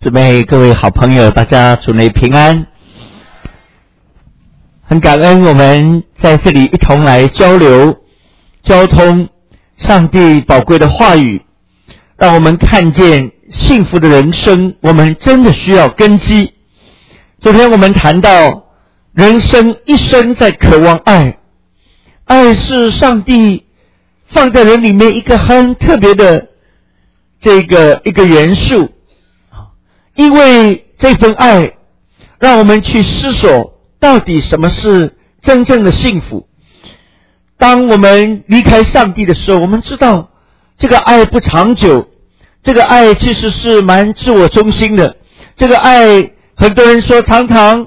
姊妹各位好朋友，大家主内平安。很感恩我们在这里一同来交流交通上帝宝贵的话语，让我们看见幸福的人生我们真的需要根基。昨天我们谈到人生一生在渴望爱，爱是上帝放在人里面一个很特别的一个元素，因为这份爱让我们去思索到底什么是真正的幸福。当我们离开上帝的时候，我们知道这个爱不长久，这个爱其实是蛮自我中心的，这个爱很多人说常常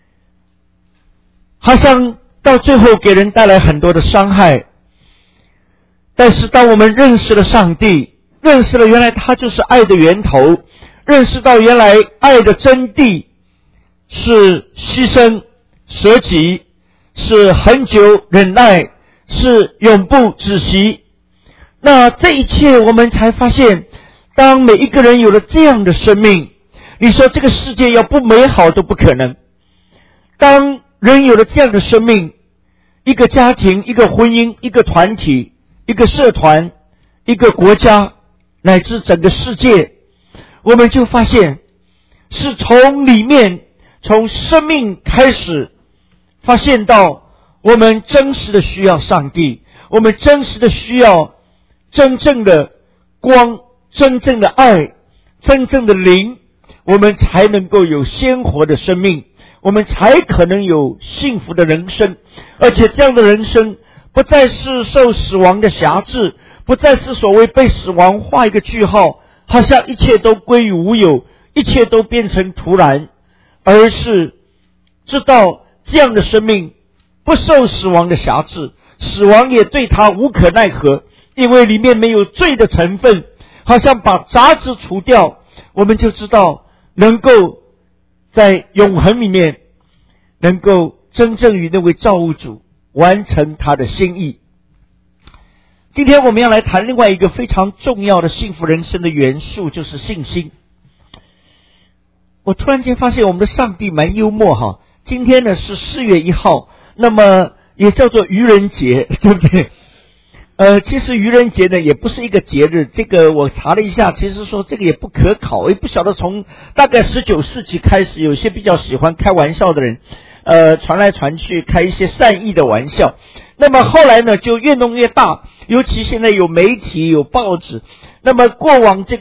好像到最后给人带来很多的伤害。但是当我们认识了上帝，认识了原来他就是爱的源头，认识到原来爱的真谛是牺牲舍己，是恒久忍耐，是永不止息。那这一切我们才发现，当每一个人有了这样的生命，你说这个世界要不美好都不可能。当人有了这样的生命，一个家庭，一个婚姻，一个团体，一个社团，一个国家，乃至整个世界，我们就发现是从里面，从生命开始发现到我们真实的需要上帝，我们真实的需要真正的光，真正的爱，真正的灵，我们才能够有鲜活的生命，我们才可能有幸福的人生。而且这样的人生不再是受死亡的辖制，不再是所谓被死亡画一个句号，好像一切都归于无有，一切都变成徒然，而是知道这样的生命不受死亡的辖制，死亡也对他无可奈何，因为里面没有罪的成分，好像把杂质除掉，我们就知道能够在永恒里面能够真正与那位造物主完成他的心意。今天我们要来谈另外一个非常重要的幸福人生的元素，就是信心。我突然间发现我们的上帝蛮幽默哈。今天呢是4月1号，那么也叫做愚人节，对不对？其实愚人节呢也不是一个节日，这个我查了一下，其实说这个也不可考，也不晓得从大概19世纪开始，有些比较喜欢开玩笑的人传来传去，开一些善意的玩笑。那么后来呢就越弄越大，尤其现在有媒体有报纸，那么过往特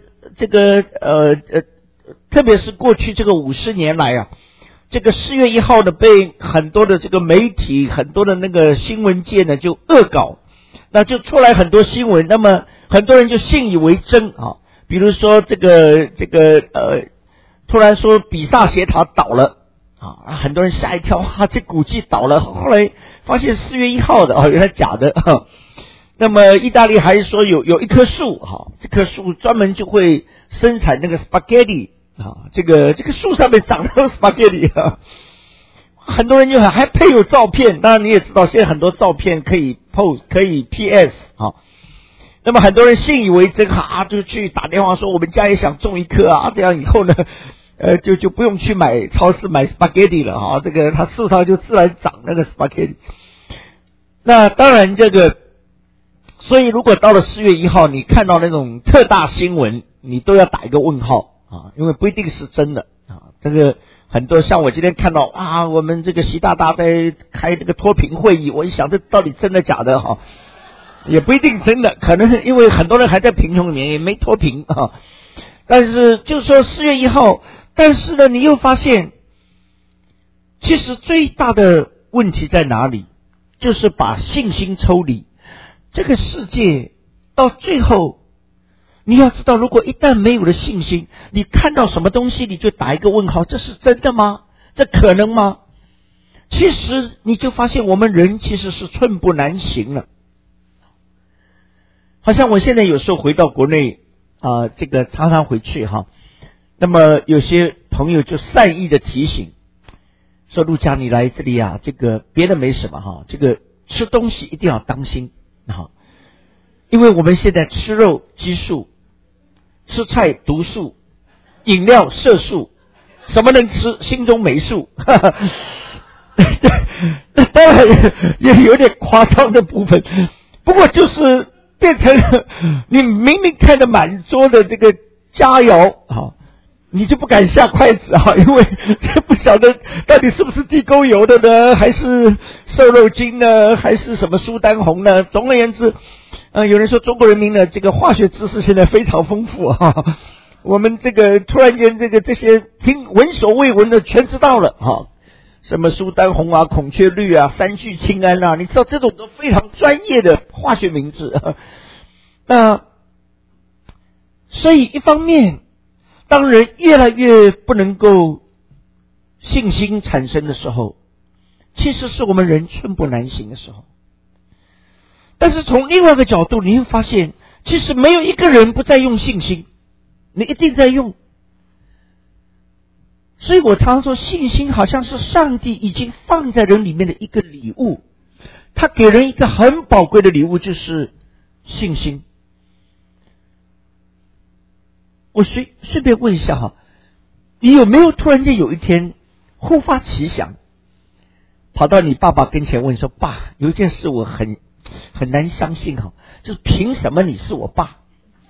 别是过去这个50年来啊，这个4月1号呢被很多的这个媒体，很多的那个新闻界呢就恶搞，那就出来很多新闻，那么很多人就信以为真啊。比如说突然说比萨斜塔倒了啊，很多人吓一跳，哇，这古迹倒了，后来发现4月1号的原来假的啊。那么意大利还说有一棵树这棵树专门就会生产那个 spaghetti 这个树上面长的 spaghetti 很多人就还配有照片，当然你也知道现在很多照片可以 post 可以 PS 那么很多人信以为真就去打电话说我们家也想种一棵这样以后呢就不用去买超市买 spaghetti 了这个它树上就自然长那个 spaghetti。 那当然所以如果到了4月1号你看到那种特大新闻，你都要打一个问号因为不一定是真的这个很多像我今天看到我们这个习大大在开这个脱贫会议，我一想这到底真的假的也不一定真的，可能因为很多人还在贫穷里面也没脱贫但是就是说4月1号，但是呢你又发现其实最大的问题在哪里，就是把信心抽离。这个世界到最后你要知道，如果一旦没有了信心，你看到什么东西你就打一个问号，这是真的吗？这可能吗？其实你就发现我们人其实是寸步难行了。好像我现在有时候回到国内这个常常回去那么有些朋友就善意的提醒说，陆家你来这里这个别的没什么这个吃东西一定要当心因为我们现在吃肉激素，吃菜毒素饮料色素，什么能吃？心中没数。那当然也有点夸张的部分，不过就是变成了你明明看着满桌的这个佳肴啊，你就不敢下筷子啊，因为这不晓得到底是不是地沟油的呢，还是瘦肉精呢，还是什么苏丹红呢？总而言之，有人说中国人民的这个化学知识现在非常丰富啊，我们这个突然间这些闻所未闻的全知道了啊。什么苏丹红啊、孔雀绿啊、三聚氰胺啊，你知道这种都非常专业的化学名字。所以一方面，当人越来越不能够信心产生的时候，其实是我们人寸步难行的时候。但是从另外一个角度，你会发现，其实没有一个人不再用信心，你一定在用。所以我常常说，信心好像是上帝已经放在人里面的一个礼物，他给人一个很宝贵的礼物，就是信心。我顺便问一下哈，你有没有突然间有一天忽发奇想，跑到你爸爸跟前问说，爸，有一件事我很难相信哈，就是凭什么你是我爸？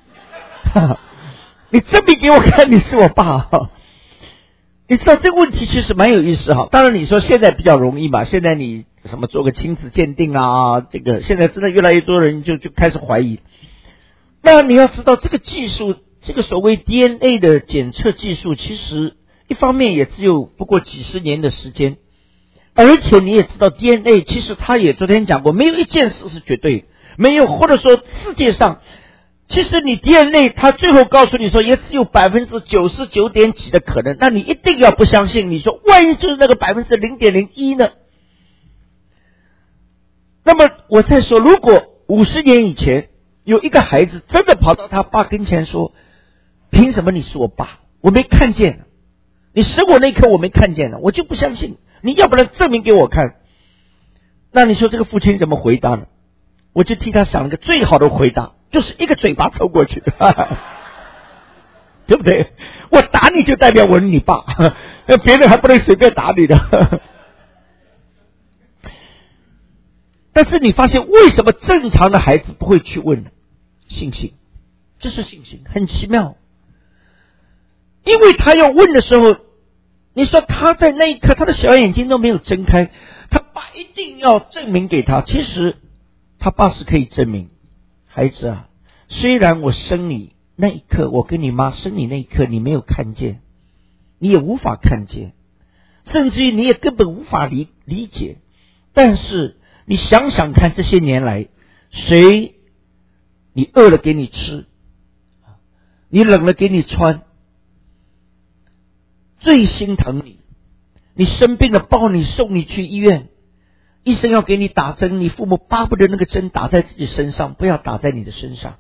你证明给我看你是我爸哈。你知道这个问题其实蛮有意思哈，当然你说现在比较容易嘛，现在你什么做个亲子鉴定啊，这个现在真的越来越多人就开始怀疑。那你要知道这个技术，这个所谓 DNA 的检测技术，其实一方面也只有不过几十年的时间，而且你也知道 DNA 其实他也昨天讲过，没有一件事是绝对，没有，或者说世界上其实你 DNA 它最后告诉你说也只有99.点几的可能，那你一定要不相信，你说万一就是那个0.01%呢？那么我再说，如果50年以前有一个孩子真的跑到他爸跟前说，凭什么你是我爸？我没看见，你生我那一刻我没看见，我就不相信，你要不然证明给我看。那你说这个父亲怎么回答呢？我就替他想了个最好的回答，就是一个嘴巴抽过去。对不对？我打你就代表我是你爸，别人还不能随便打你的。但是你发现为什么正常的孩子不会去问呢？信心，这是信心，很奇妙。因为他要问的时候，你说他在那一刻他的小眼睛都没有睁开，他爸一定要证明给他。其实他爸是可以证明，孩子啊，虽然我生你那一刻，我跟你妈生你那一刻你没有看见，你也无法看见，甚至于你也根本无法理解，但是你想想看，这些年来谁你饿了给你吃，你冷了给你穿，最心疼你，你生病了抱你送你去医院，医生要给你打针，你父母巴不得那个针打在自己身上，不要打在你的身上。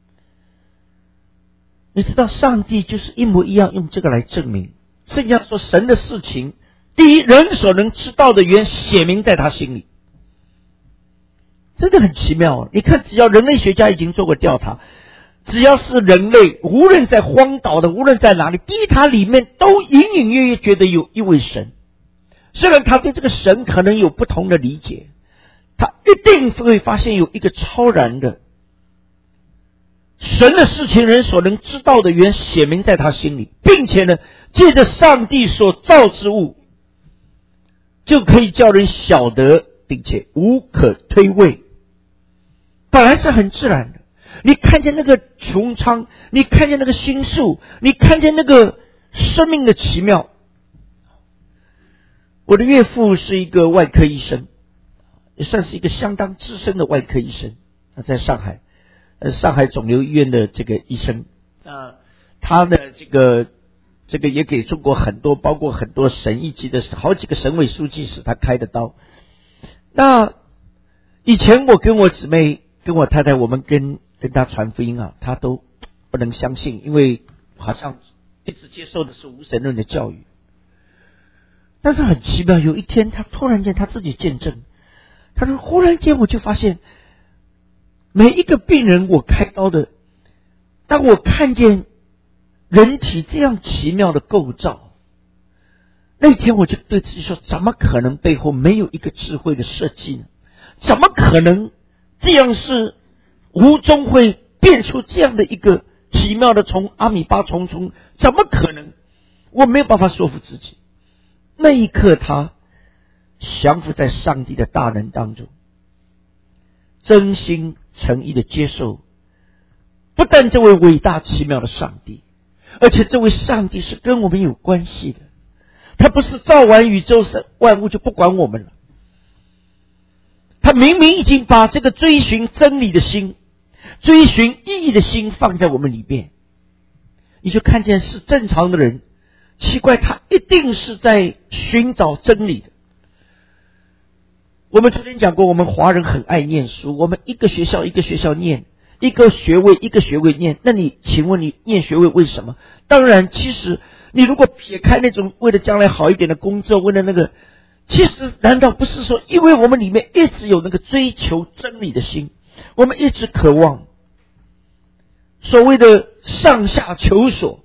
你知道上帝就是一模一样用这个来证明。圣经上说神的事情，第一，人所能知道的原写明在他心里。真的很奇妙啊！你看，只要人类学家已经做过调查，只要是人类，无论在荒岛的，无论在哪里，第一，他里面都隐隐约约觉得有一位神。虽然他对这个神可能有不同的理解，他一定会发现有一个超然的神的事情，人所能知道的原写明在他心里，并且呢，借着上帝所造之物，就可以叫人晓得，并且无可推诿。本来是很自然的，你看见那个穹苍，你看见那个星宿，你看见那个生命的奇妙。我的岳父是一个外科医生，也算是一个相当资深的外科医生，他在上海，上海肿瘤医院的这个医生，他的这个也给中国很多，包括很多省一级的好几个省委书记使他开的刀。那以前我跟我姊妹跟我太太，我们跟他传福音啊，他都不能相信，因为好像一直接受的是无神论的教育。但是很奇妙，有一天他突然间他自己见证，他说忽然间我就发现，每一个病人我开刀的，当我看见人体这样奇妙的构造，那天我就对自己说，怎么可能背后没有一个智慧的设计呢？怎么可能这样是无中会变出这样的一个奇妙的虫，阿米巴虫，怎么可能？我没有办法说服自己。那一刻他降服在上帝的大能当中，真心诚意的接受不但这位伟大奇妙的上帝，而且这位上帝是跟我们有关系的。他不是造完宇宙万物就不管我们了，他明明已经把这个追寻真理的心，追寻意义的心放在我们里面。你就看见是正常的人，奇怪，他一定是在寻找真理的。我们昨天讲过，我们华人很爱念书，我们一个学校一个学校念，一个学位一个学位念。那你请问你念学位为什么？当然，其实你如果撇开那种为了将来好一点的工作，为了那个，其实难道不是说，因为我们里面一直有那个追求真理的心，我们一直渴望所谓的上下求索，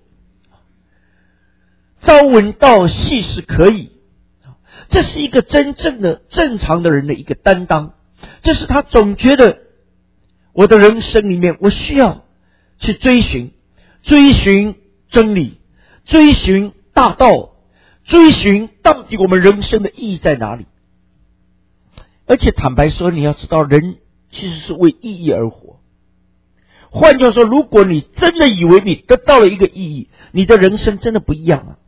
朝闻道夕死可矣。这是一个真正的正常的人的一个担当，这是他总觉得我的人生里面我需要去追寻真理，追寻大道，追寻到底我们人生的意义在哪里。而且坦白说，你要知道，人其实是为意义而活。换句话说，如果你真的以为你得到了一个意义，你的人生真的不一样了。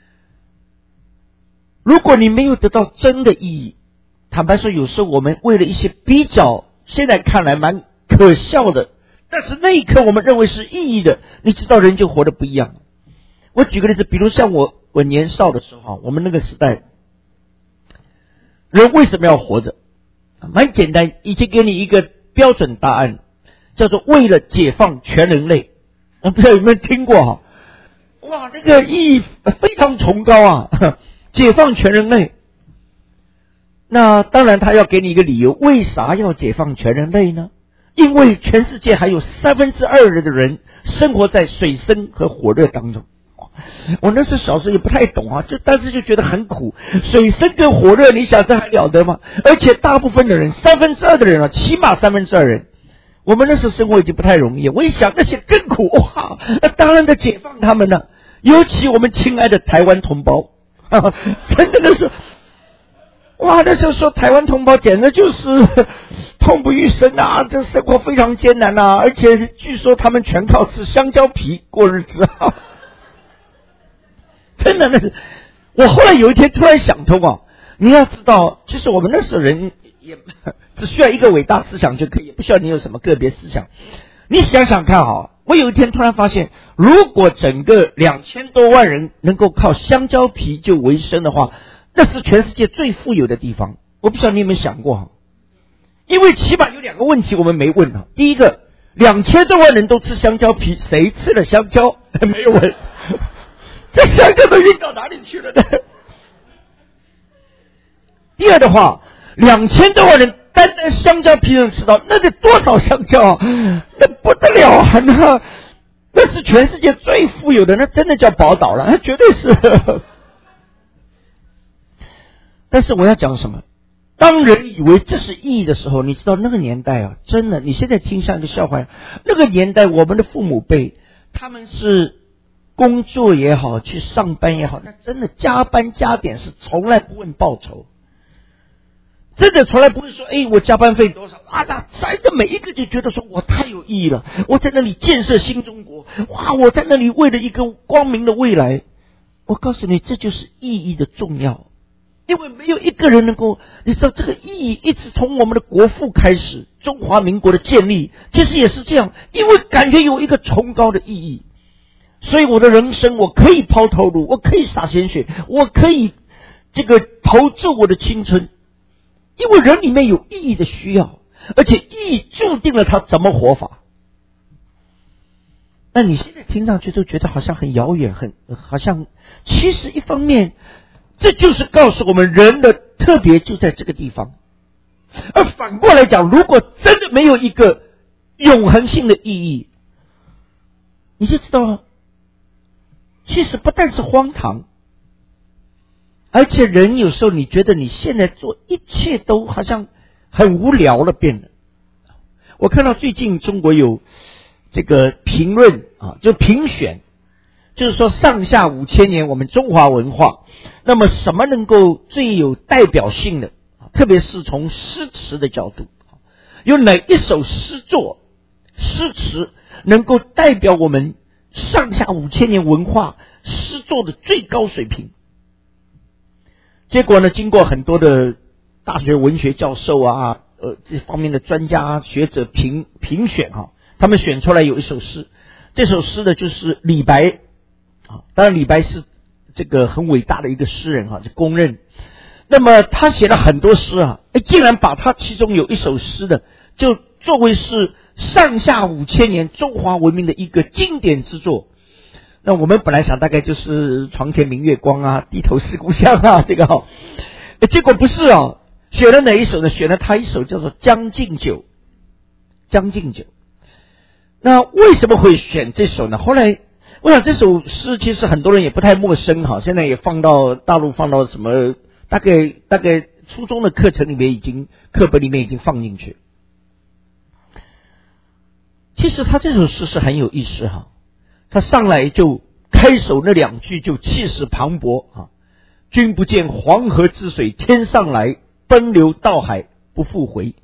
如果你没有得到真的意义，坦白说，有时候我们为了一些比较现在看来蛮可笑的，但是那一刻我们认为是意义的，你知道人就活得不一样。我举个例子，比如像我年少的时候，我们那个时代人为什么要活着？蛮简单，已经给你一个标准答案，叫做为了解放全人类。不知道有没有听过哈？哇，那个意义非常崇高啊，解放全人类。那当然他要给你一个理由，为啥要解放全人类呢？因为全世界还有2/3的人生活在水深和火热当中。我那时小时候也不太懂啊，但是就觉得很苦。水深跟火热，你想这还了得吗？而且大部分的人2/3的人啊，起码2/3人，我们那时候生活已经不太容易。我一想那些更苦，哇，那当然得解放他们了。尤其我们亲爱的台湾同胞，真的那时候，哇，那时候说台湾同胞简直就是痛不欲生啊，这生活非常艰难啊，而且据说他们全靠吃香蕉皮过日子啊。真的，那是我后来有一天突然想通啊！你要知道，其实我们那时候人也只需要一个伟大思想就可以，不需要你有什么个别思想。你想想看啊，我有一天突然发现，如果整个2000多万人能够靠香蕉皮就为生的话，那是全世界最富有的地方。我不知道你有没有想过哈？因为起码有2个问题我们没问啊。第一个，2000多万人都吃香蕉皮，谁吃了香蕉？没有问。这香蕉都运到哪里去了呢？第二的话，2000多万人单单香蕉皮能吃到，那得多少香蕉啊？那不得了啊！那是全世界最富有的，那真的叫宝岛了，那绝对是。但是我要讲什么？当人以为这是意义的时候，你知道那个年代啊，真的，你现在听像一个笑话，那个年代我们的父母辈，他们是工作也好，去上班也好，那真的加班加点是从来不问报酬，真的从来不会说，我加班费多少啊？那真的每一个就觉得说我太有意义了，我在那里建设新中国，哇，我在那里为了一个光明的未来。我告诉你，这就是意义的重要，因为没有一个人能够，你知道这个意义一直从我们的国父开始，中华民国的建立其实也是这样，因为感觉有一个崇高的意义。所以我的人生，我可以抛头颅，我可以洒鲜血，我可以这个投注我的青春，因为人里面有意义的需要，而且意义注定了他怎么活法。那你现在听上去都觉得好像很遥远，好像其实一方面这就是告诉我们人的特别就在这个地方。而反过来讲，如果真的没有一个永恒性的意义，你就知道了， 其实不但是荒唐，而且人有时候你觉得你现在做一切都好像很无聊了，变了。我看到最近中国有这个评论就评选，就是说上下5000年我们中华文化，那么什么能够最有代表性的，特别是从诗词的角度，有哪一首诗作诗词能够代表我们上下5000年文化诗作的最高水平。结果呢，经过很多的大学文学教授这方面的专家学者评选他们选出来有一首诗，这首诗呢就是李白当然李白是这个很伟大的一个诗人是公认。那么他写了很多诗竟然把他其中有一首诗的就作为是上下5000年中华文明的一个经典之作。那我们本来想大概就是床前明月光低头思故乡这个结果不是选了哪一首呢？选了他一首叫做《将进酒》。将进酒，那为什么会选这首呢？后来我想这首诗其实很多人也不太陌生现在也放到大陆，放到什么大概初中的课程里面课本里面已经放进去。其实他这首诗是很有意思他上来就开首那2句就气势磅礴君不见黄河之水天上来，奔流到海不复回。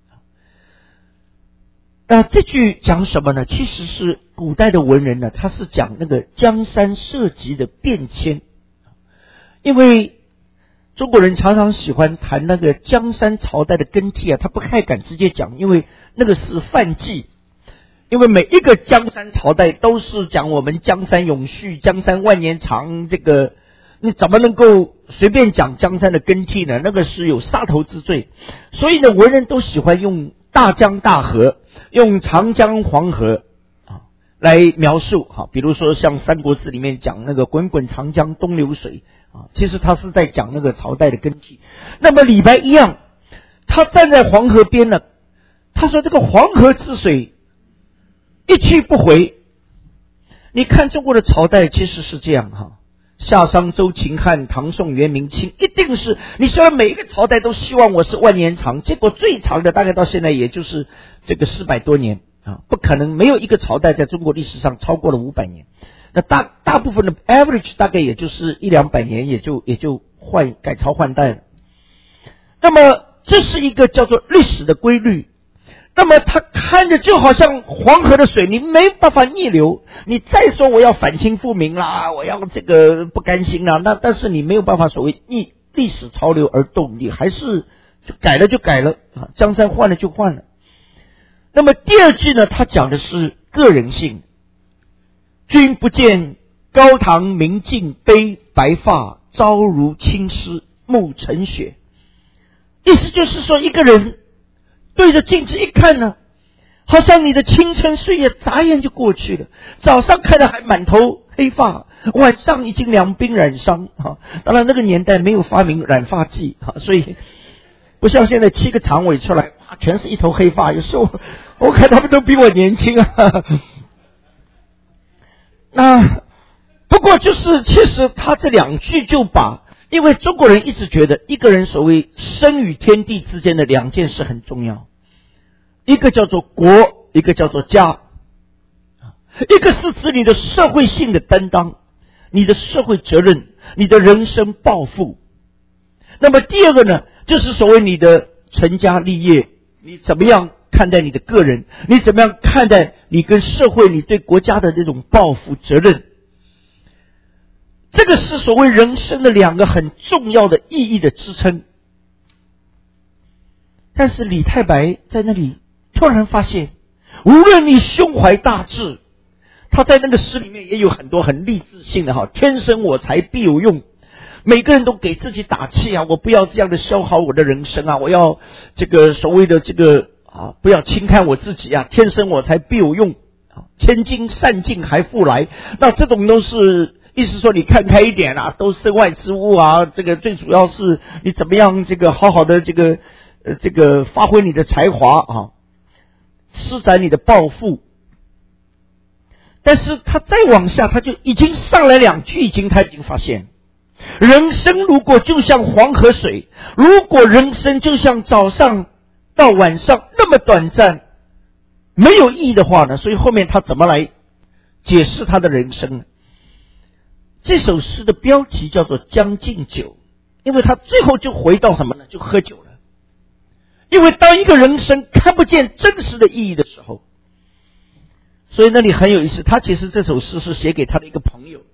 这句讲什么呢？其实是古代的文人呢，他是讲那个江山社稷的变迁。因为中国人常常喜欢谈那个江山朝代的更替他不太敢直接讲，因为那个是犯忌。因为每一个江山朝代都是讲我们江山永续，江山万年长，这个你怎么能够随便讲江山的更替呢？那个是有杀头之罪。所以呢，文人都喜欢用大江大河，用长江黄河来描述比如说像三国志里面讲那个滚滚长江东流水其实他是在讲那个朝代的更替。那么李白一样，他站在黄河边呢，他说这个黄河之水一去不回。你看中国的朝代其实是这样夏商周秦汉唐宋元明清，一定是你虽然每一个朝代都希望我是万年长，结果最长的大概到现在也就是这个400多年不可能没有一个朝代在中国历史上超过了500年。那大部分的 average 大概也就是100-200年也就改朝换代了。那么这是一个叫做历史的规律。那么他看着就好像黄河的水，你没办法逆流。你再说我要反清复明啦，我要这个不甘心啦，但是你没有办法所谓逆历史潮流而动，你还是就改了就改了江山换了就换了。那么第2句呢，他讲的是个人性。君不见高堂明镜悲白发，朝如青丝暮成雪。意思就是说，一个人对着镜子一看呢，好像你的青春岁月眨眼就过去了。早上看的还满头黑发，晚上已经两鬓染伤当然那个年代没有发明染发剂所以不像现在7个常委出来全是一头黑发。有时候我看他们都比我年轻那不过就是其实他这2句就把，因为中国人一直觉得一个人所谓生与天地之间的2件事很重要，一个叫做国，一个叫做家。一个是指你的社会性的担当，你的社会责任，你的人生抱负。那么第2个呢，就是所谓你的成家立业，你怎么样看待你的个人，你怎么样看待你跟社会，你对国家的这种抱负责任。这个是所谓人生的2个很重要的意义的支撑。但是李太白在那里突然发现，无论你胸怀大志，他在那个诗里面也有很多很励志性的天生我材必有用，每个人都给自己打气我不要这样的消耗我的人生我要这个所谓的这个不要轻看我自己天生我材必有用千金散尽还复来。那这种都是意思说你看开一点都身外之物这个最主要是你怎么样这个好好的这个发挥你的才华施展你的抱负。 但是他再往下，他就已经上来2句，他已经发现，人生如果就像黄河水，如果人生就像早上到晚上那么短暂，没有意义的话呢，所以后面他怎么来解释他的人生呢？这首诗的标题叫做将进酒，因为他最后就回到什么呢？就喝酒了。因为当一个人生看不见真实的意义的时候，所以那里很有意思，他其实这首诗是写给他的一个朋友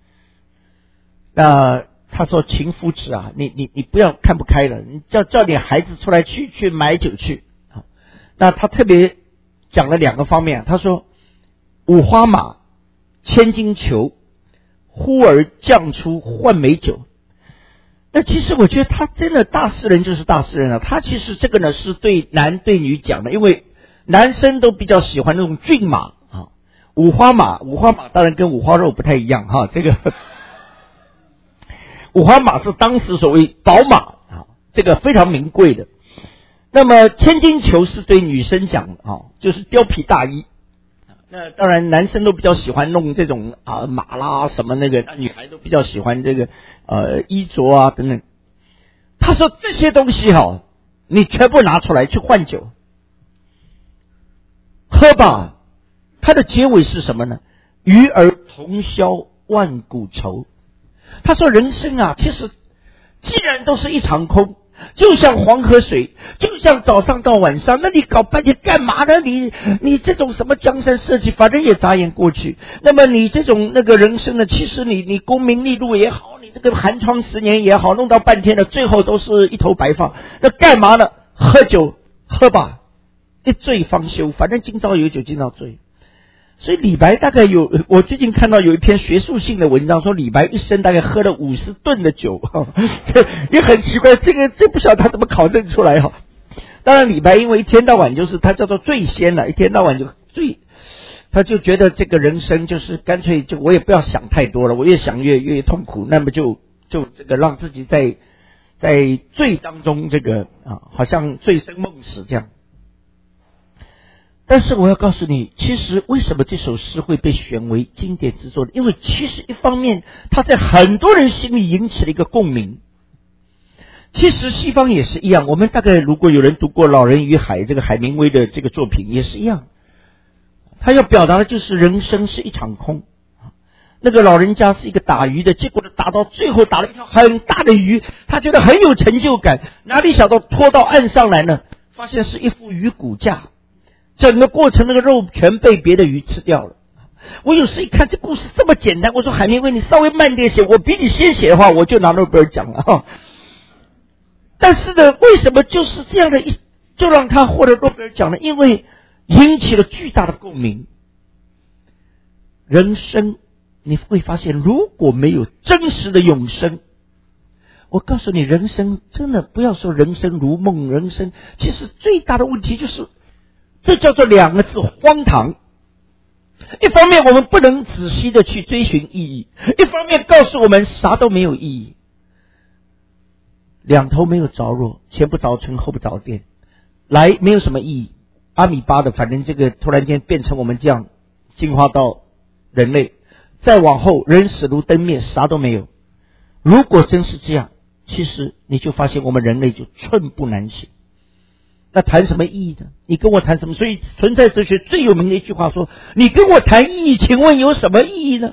啊。他说秦夫子啊，你不要看不开了，你叫你孩子出来去买酒去。那他特别讲了2个方面，他说五花马，千金裘，忽而将出换美酒。那其实我觉得他真的大诗人就是大诗人啊，他其实这个呢是对男对女讲的，因为男生都比较喜欢那种骏马啊，五花马当然跟五花肉不太一样哈，这个五花马是当时所谓宝马啊，这个非常名贵的。那么千金裘是对女生讲的啊，就是貂皮大衣。那当然男生都比较喜欢弄这种马啦什么那个，女孩都比较喜欢这个衣着啊等等。他说这些东西你全部拿出来去换酒喝吧。他的结尾是什么呢？与尔同销万古愁。他说人生啊，其实既然都是一场空，就像黄河水，就像早上到晚上，那你搞半天干嘛呢？你这种什么江山社稷，反正也眨眼过去。那么你这种那个人生呢，其实你功名利禄也好，你这个寒窗10年也好，弄到半天了，最后都是一头白发。那干嘛呢？喝酒喝吧，一醉方休，反正今朝有酒今朝醉。所以李白大概我最近看到有一篇学术性的文章，说李白一生大概喝了50吨的酒，也很奇怪，这不晓得他怎么考证出来哈。当然李白因为一天到晚就是他叫做醉仙了，一天到晚就醉，他就觉得这个人生就是干脆就我也不要想太多了，我越想越痛苦，那么就这个让自己在醉当中这个好像醉生梦死这样。但是我要告诉你，其实为什么这首诗会被选为经典之作呢？因为其实一方面它在很多人心里引起了一个共鸣。其实西方也是一样，我们大概如果有人读过《老人与海》这个海明威的这个作品也是一样，他要表达的就是人生是一场空。那个老人家是一个打鱼的，结果打到最后打了一条很大的鱼，他觉得很有成就感，哪里想到拖到岸上来呢，发现是一副鱼骨架，整个过程那个肉全被别的鱼吃掉了。我有时一看这故事这么简单，我说海明威你稍微慢点写，我比你先写的话我就拿诺贝尔奖了但是呢，为什么就是这样的就让他获得诺贝尔奖呢？因为引起了巨大的共鸣。人生你会发现，如果没有真实的永生，我告诉你，人生真的不要说人生如梦，人生其实最大的问题就是这叫做2个字，荒唐。一方面我们不能仔细的去追寻意义，一方面告诉我们啥都没有意义，两头没有着落，前不着村后不着店，来没有什么意义，阿米巴的反正这个突然间变成我们这样进化到人类，再往后人死如灯灭，啥都没有。如果真是这样，其实你就发现我们人类就寸步难行。那谈什么意义呢？你跟我谈什么？所以存在哲学最有名的一句话说，你跟我谈意义，请问有什么意义呢？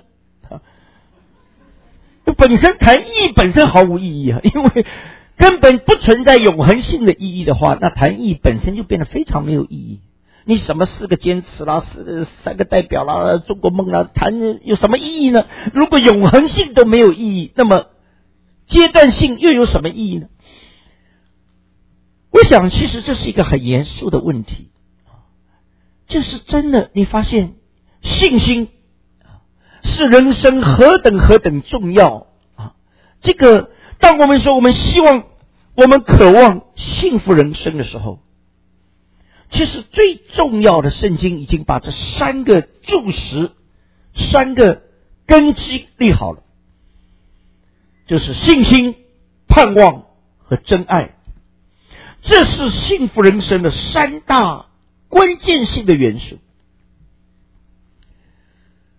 本身谈意义本身毫无意义因为根本不存在永恒性的意义的话，那谈意义本身就变得非常没有意义。你什么4个坚持啦，3个代表啦，中国梦啦，谈有什么意义呢？如果永恒性都没有意义，那么阶段性又有什么意义呢？我想其实这是一个很严肃的问题，就是真的你发现信心是人生何等重要这个当我们说我们希望我们渴望幸福人生的时候，其实最重要的圣经已经把这3个柱石3个根基立好了，就是信心、盼望和真爱。这是幸福人生的3大关键性的元素。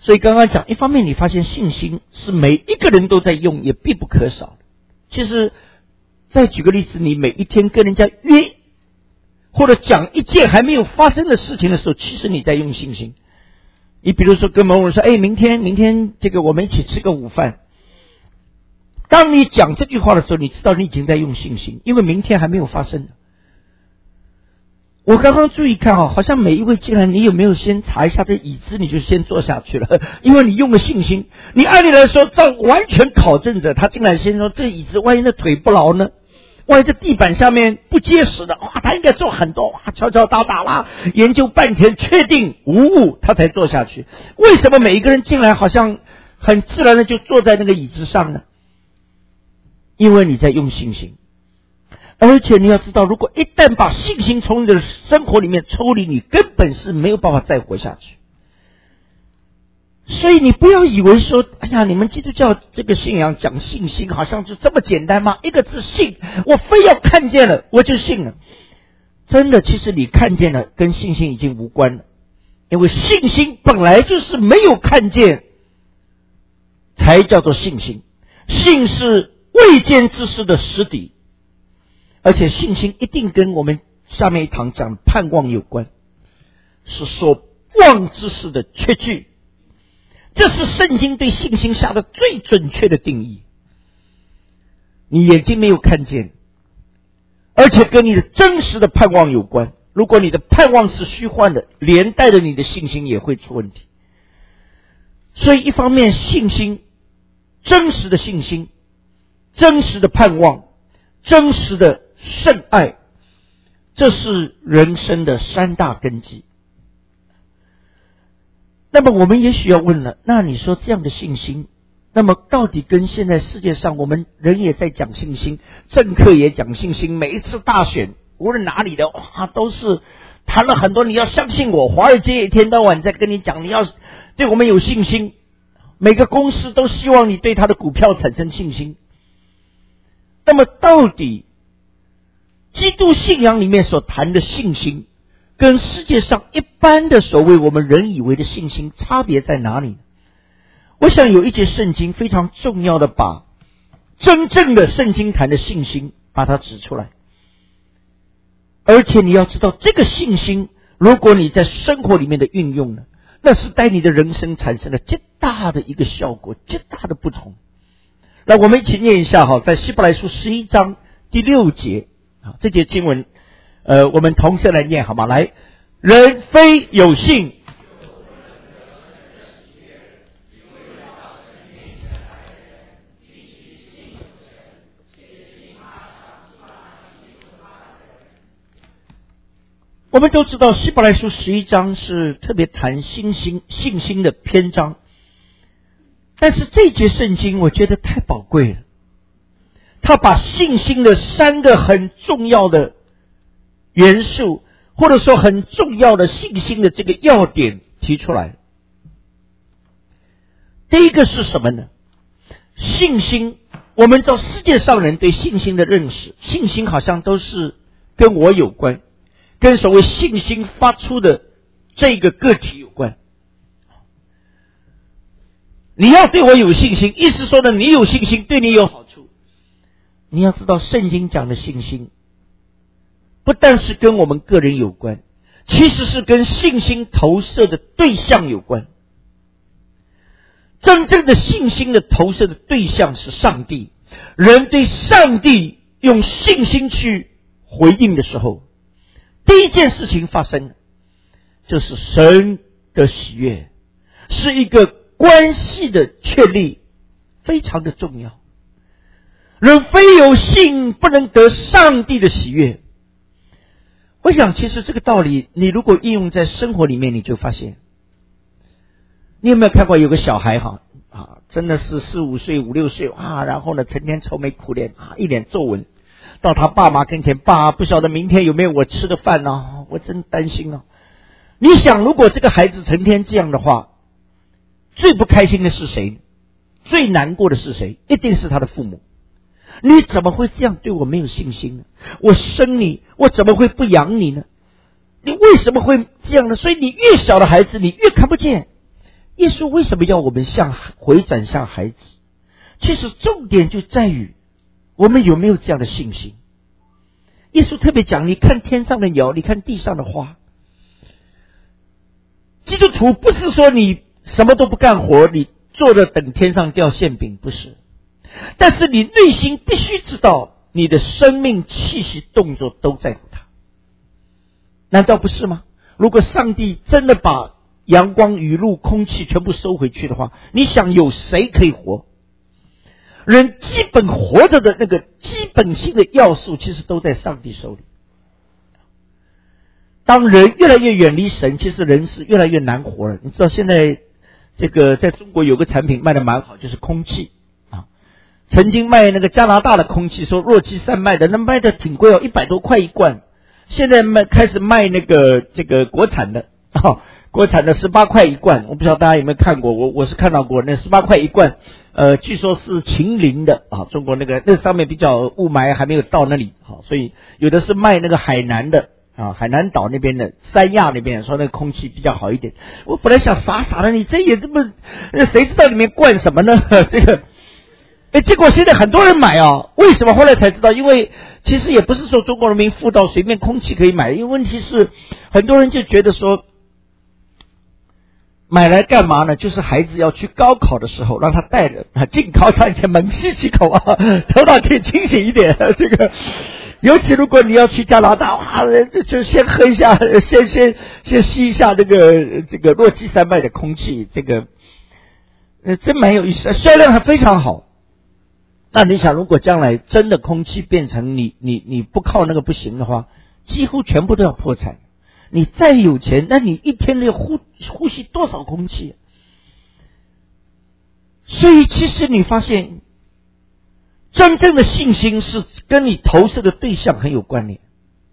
所以刚刚讲，一方面你发现信心是每一个人都在用，也必不可少的。其实再举个例子，你每一天跟人家约或者讲一件还没有发生的事情的时候，其实你在用信心。你比如说跟某人说，明天这个我们一起吃个午饭。当你讲这句话的时候，你知道你已经在用信心，因为明天还没有发生。我刚刚注意看好像每一位进来，你有没有先查一下这椅子，你就先坐下去了，因为你用了信心。你按理来说，这完全考证着他进来先说，这椅子万一这腿不牢呢？万一这地板下面不结实的，他应该做很多，敲敲打打啦，研究半天，确定无误，他才坐下去。为什么每一个人进来好像很自然的就坐在那个椅子上呢？因为你在用信心。而且你要知道，如果一旦把信心从你的生活里面抽离，你根本是没有办法再活下去。所以你不要以为说，你们基督教这个信仰讲信心好像就这么简单吗？一个字信，我非要看见了我就信了。真的，其实你看见了跟信心已经无关了，因为信心本来就是没有看见才叫做信心。信是未见之事的实底，而且信心一定跟我们下面一堂讲盼望有关，是所望之事的确据。这是圣经对信心下的最准确的定义。你眼睛没有看见，而且跟你的真实的盼望有关。如果你的盼望是虚幻的，连带着你的信心也会出问题。所以一方面信心，真实的信心，真实的盼望，真实的圣爱，这是人生的三大根基。那么我们也许要问了，那你说这样的信心，那么到底跟现在世界上我们人也在讲信心，政客也讲信心，每一次大选无论哪里的都是谈了很多，你要相信我，华尔街一天到晚在跟你讲，你要对我们有信心，每个公司都希望你对他的股票产生信心。那么到底基督信仰里面所谈的信心跟世界上一般的所谓我们人以为的信心差别在哪里呢？我想有一节圣经非常重要的把真正的圣经谈的信心把它指出来。而且你要知道，这个信心如果你在生活里面的运用呢，那是带你的人生产生了极大的一个效果，极大的不同。那我们一起念一下在希伯来书11章第6节这节经文，我们同时来念好吗？来，人非有信，我们都知道希伯来书11章是特别谈信心的篇章，但是这节圣经我觉得太宝贵了，他把信心的3个很重要的元素，或者说很重要的信心的这个要点提出来。第一个是什么呢？信心，我们知道世界上人对信心的认识，信心好像都是跟我有关，跟所谓信心发出的这个个体有关。你要对我有信心，意思说呢，你有信心对你有好处。你要知道圣经讲的信心不但是跟我们个人有关，其实是跟信心投射的对象有关。真正的信心的投射的对象是上帝，人对上帝用信心去回应的时候，第一件事情发生，就是神的喜悦，是一个关系的确立，非常的重要。人非有信不能得上帝的喜悦。我想其实这个道理你如果应用在生活里面，你就发现，你有没有看过有个小孩真的是4、5岁、5、6岁然后呢成天愁眉苦脸一脸皱纹，到他爸妈跟前，爸不晓得明天有没有我吃的饭呢，我真担心啊。你想如果这个孩子成天这样的话，最不开心的是谁？最难过的是谁？一定是他的父母。你怎么会这样对我没有信心呢？我生你，我怎么会不养你呢？你为什么会这样呢？所以你越小的孩子，你越看不见， 耶稣为什么要我们回转向孩子？其实重点就在于我们有没有这样的信心。耶稣特别讲，你看天上的鸟，你看地上的花。基督徒不是说你什么都不干活，你坐着等天上掉馅饼，不是。但是你内心必须知道，你的生命气息动作都在乎他，难道不是吗？如果上帝真的把阳光雨露空气全部收回去的话，你想有谁可以活？人基本活着的那个基本性的要素其实都在上帝手里。当人越来越远离神，其实人是越来越难活了。你知道现在这个在中国有个产品卖得蛮好，就是空气啊。曾经卖那个加拿大的空气，说洛基山卖的，那卖的挺贵哦，100多块一罐。现在开始卖那个这个国产的国产的18块一罐，我不知道大家有没有看过，我是看到过，那18块一罐，据说是秦岭的啊，中国那上面比较雾霾还没有到那里，所以有的是卖那个海南的啊，海南岛那边的三亚那边说那个空气比较好一点。我本来想傻傻的，你这也这么，谁知道里面灌什么呢？这个，结果现在很多人买啊，为什么？后来才知道，因为其实也不是说中国人民富到随便空气可以买，因为问题是很多人就觉得说，买来干嘛呢？就是孩子要去高考的时候，让他带着进考场前猛吸几口啊，头脑可以清醒一点。这个，尤其如果你要去加拿大，哇，就先喝一下，先吸一下这个洛基山脉的空气，这个，真蛮有意思，销量还非常好。那你想，如果将来真的空气变成你不靠那个不行的话，几乎全部都要破产。你再有钱，那你一天要呼吸多少空气？所以其实你发现，真正的信心是跟你投射的对象很有关联。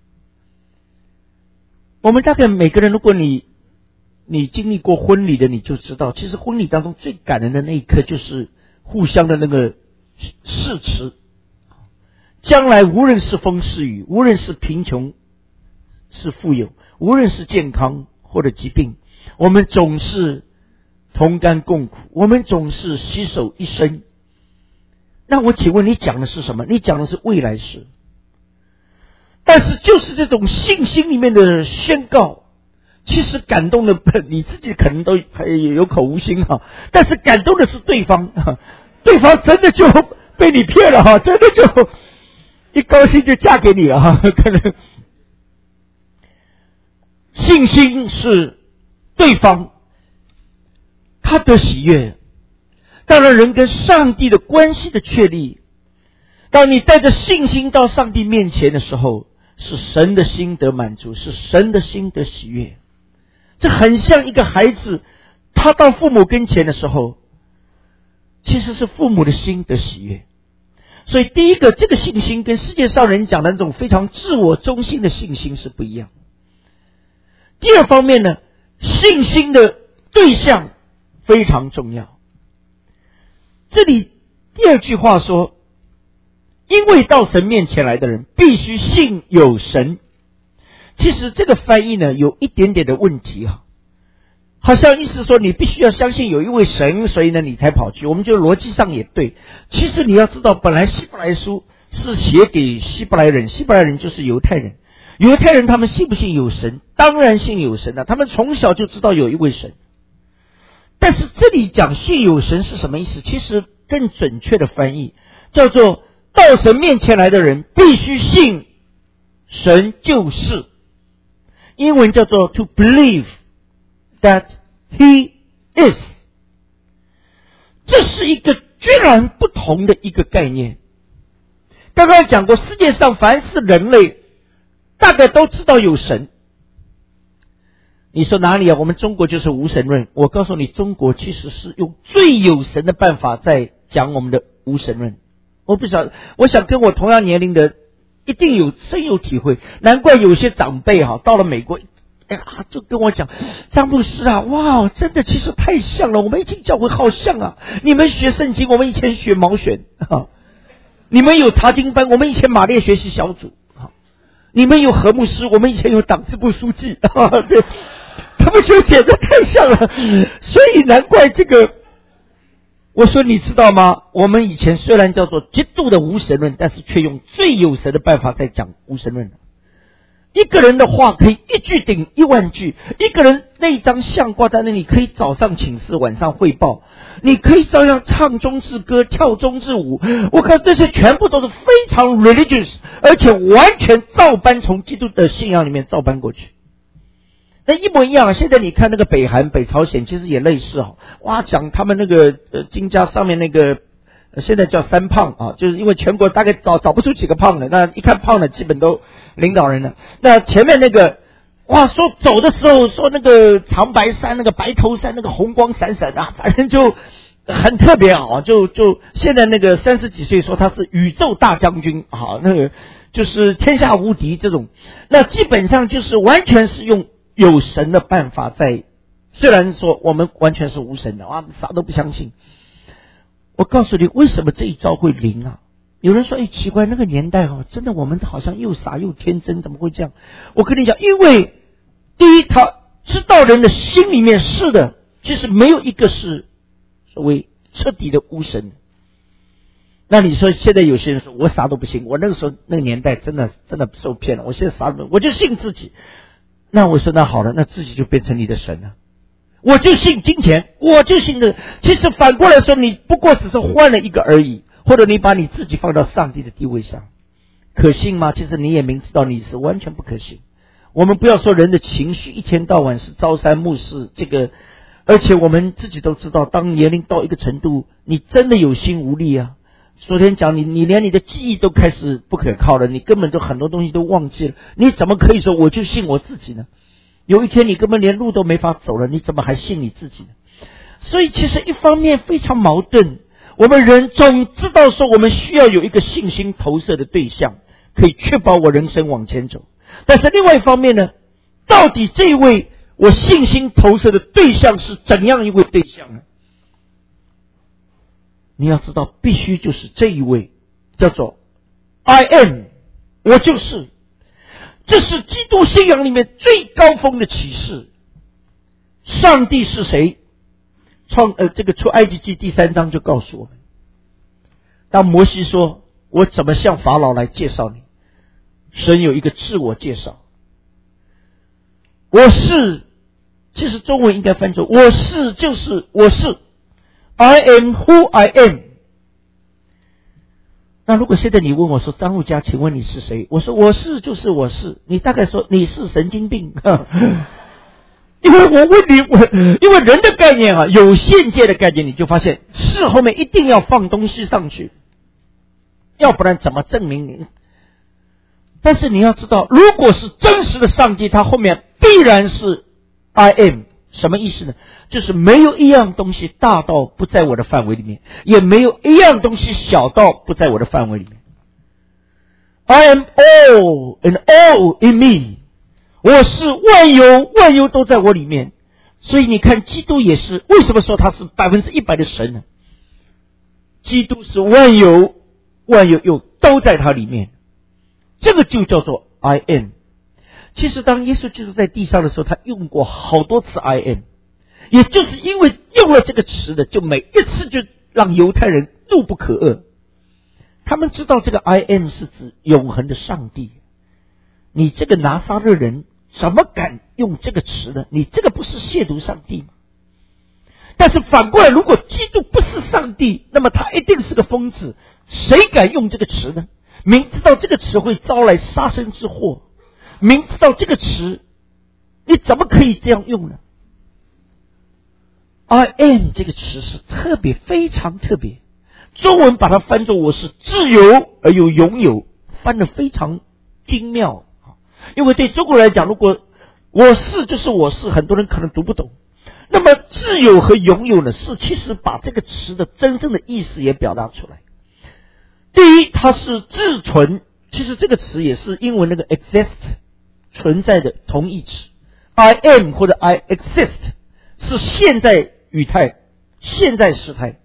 我们大概每个人，如果你经历过婚礼的，你就知道，其实婚礼当中最感人的那一刻，就是互相的那个誓词。将来无论是风是雨，无论是贫穷是富有，无论是健康或者疾病，我们总是同甘共苦，我们总是携手一生。那我请问你讲的是什么？你讲的是未来式。但是就是这种信心里面的宣告，其实感动的你自己可能都有口无心哈，但是感动的是对方，对方真的就被你骗了哈，真的就一高兴就嫁给你了哈，可能。信心是对方他的喜悦，当然人跟上帝的关系的确立。当你带着信心到上帝面前的时候，是神的心得满足，是神的心得喜悦。这很像一个孩子，他到父母跟前的时候，其实是父母的心得喜悦。所以第一个，这个信心跟世界上人讲的那种非常自我中心的信心是不一样。第二方面呢，信心的对象非常重要。这里第二句话说，因为到神面前来的人必须信有神。其实这个翻译呢有一点点的问题啊，好像意思说你必须要相信有一位神，所以呢你才跑去。我们觉得逻辑上也对，其实你要知道，本来希伯来书是写给希伯来人，希伯来人就是犹太人。犹太人他们信不信有神？当然信有神了，他们从小就知道有一位神。但是这里讲信有神是什么意思？其实更准确的翻译叫做，到神面前来的人必须信神就是，英文叫做 to believe that he is。 这是一个截然不同的一个概念。刚刚讲过，世界上凡是人类大概都知道有神。你说哪里啊？我们中国就是无神论。我告诉你，中国其实是用最有神的办法在讲我们的无神论。我不晓得，我想跟我同样年龄的一定有深有体会。难怪有些长辈到了美国，就跟我讲，张牧师啊，哇，真的其实太像了，我们一进教会好像啊，你们学圣经，我们以前学毛选你们有查经班，我们以前马列学习小组，你们有和牧师，我们以前有党支部书记他们就简直太像了，所以难怪这个。我说你知道吗？我们以前虽然叫做极度的无神论，但是却用最有神的办法在讲无神论。一个人的话可以一句顶10000句，一个人那一张像挂在那里，可以早上请示，晚上汇报，你可以照样唱中字歌，跳中字舞。我看这些全部都是非常 religious， 而且完全照搬从基督的信仰里面照搬过去。那一模一样。现在你看那个北韩、北朝鲜，其实也类似哇，讲他们那个金家上面那个现在叫3胖啊，就是因为全国大概找不出几个胖的，那一看胖的基本都领导人了。那前面那个哇，说走的时候说那个长白山、那个白头山、那个红光闪闪啊，反正就很特别啊。就现在那个30几岁说他是宇宙大将军啊，那个就是天下无敌这种。那基本上就是完全是用有神的办法在，虽然说我们完全是无神的啊，啥都不相信。我告诉你为什么这一招会灵啊？有人说奇怪，那个年代真的我们好像又傻又天真，怎么会这样？我跟你讲，因为第一，他知道人的心里面是的，其实没有一个是所谓彻底的无神。那你说现在有些人说我啥都不信，我那个时候那个年代真的受骗了，我现在啥都我就信自己。那我说那好了，那自己就变成你的神了。我就信金钱，我就信这个。其实反过来说，你不过只是换了一个而已，或者你把你自己放到上帝的地位上，可信吗？其实你也明知道你是完全不可信。我们不要说人的情绪一天到晚是朝三暮四，这个，而且我们自己都知道，当年龄到一个程度，你真的有心无力啊。昨天讲你连你的记忆都开始不可靠了，你根本就很多东西都忘记了，你怎么可以说我就信我自己呢？有一天你根本连路都没法走了，你怎么还信你自己呢？所以其实一方面非常矛盾，我们人总知道说我们需要有一个信心投射的对象，可以确保我人生往前走。但是另外一方面呢，到底这位我信心投射的对象是怎样一位对象呢？你要知道，必须就是这一位叫做 I am， 我就是。这是基督信仰里面最高峰的启示。上帝是谁？这个出埃及记第3章就告诉我们。当摩西说我怎么向法老来介绍你，神有一个自我介绍，我是，其实中文应该翻作我是就是我是， I am who I am。那如果现在你问我说张路嘉，请问你是谁？我说我是就是我是，你大概说你是神经病。因为我问你，因为人的概念有限界的概念，你就发现是后面一定要放东西上去，要不然怎么证明你？但是你要知道，如果是真实的上帝，他后面必然是 I am。什么意思呢？就是没有一样东西大到不在我的范围里面，也没有一样东西小到不在我的范围里面。I am all and all in me， 我是万有，万有都在我里面。所以你看基督也是，为什么说他是100%的神呢？基督是万有，万有又都在他里面，这个就叫做 I am。其实当耶稣基督在地上的时候，他用过好多次 I am， 也就是因为用了这个词的，就每一次就让犹太人怒不可遏。他们知道这个 I am 是指永恒的上帝，你这个拿撒勒人怎么敢用这个词呢？你这个不是亵渎上帝吗？但是反过来，如果基督不是上帝，那么他一定是个疯子，谁敢用这个词呢？明知道这个词会招来杀身之祸，明知道这个词你怎么可以这样用呢？ I am 这个词是特别，非常特别，中文把它翻作我是自由而又拥有，翻得非常精妙。因为对中国人来讲，如果我是就是我是，很多人可能读不懂。那么自由和拥有呢，是其实把这个词的真正的意思也表达出来。第一，它是自存，其实这个词也是英文那个 exist 存在的同义词。 I am 或者 I exist 是现在语态，现在时态。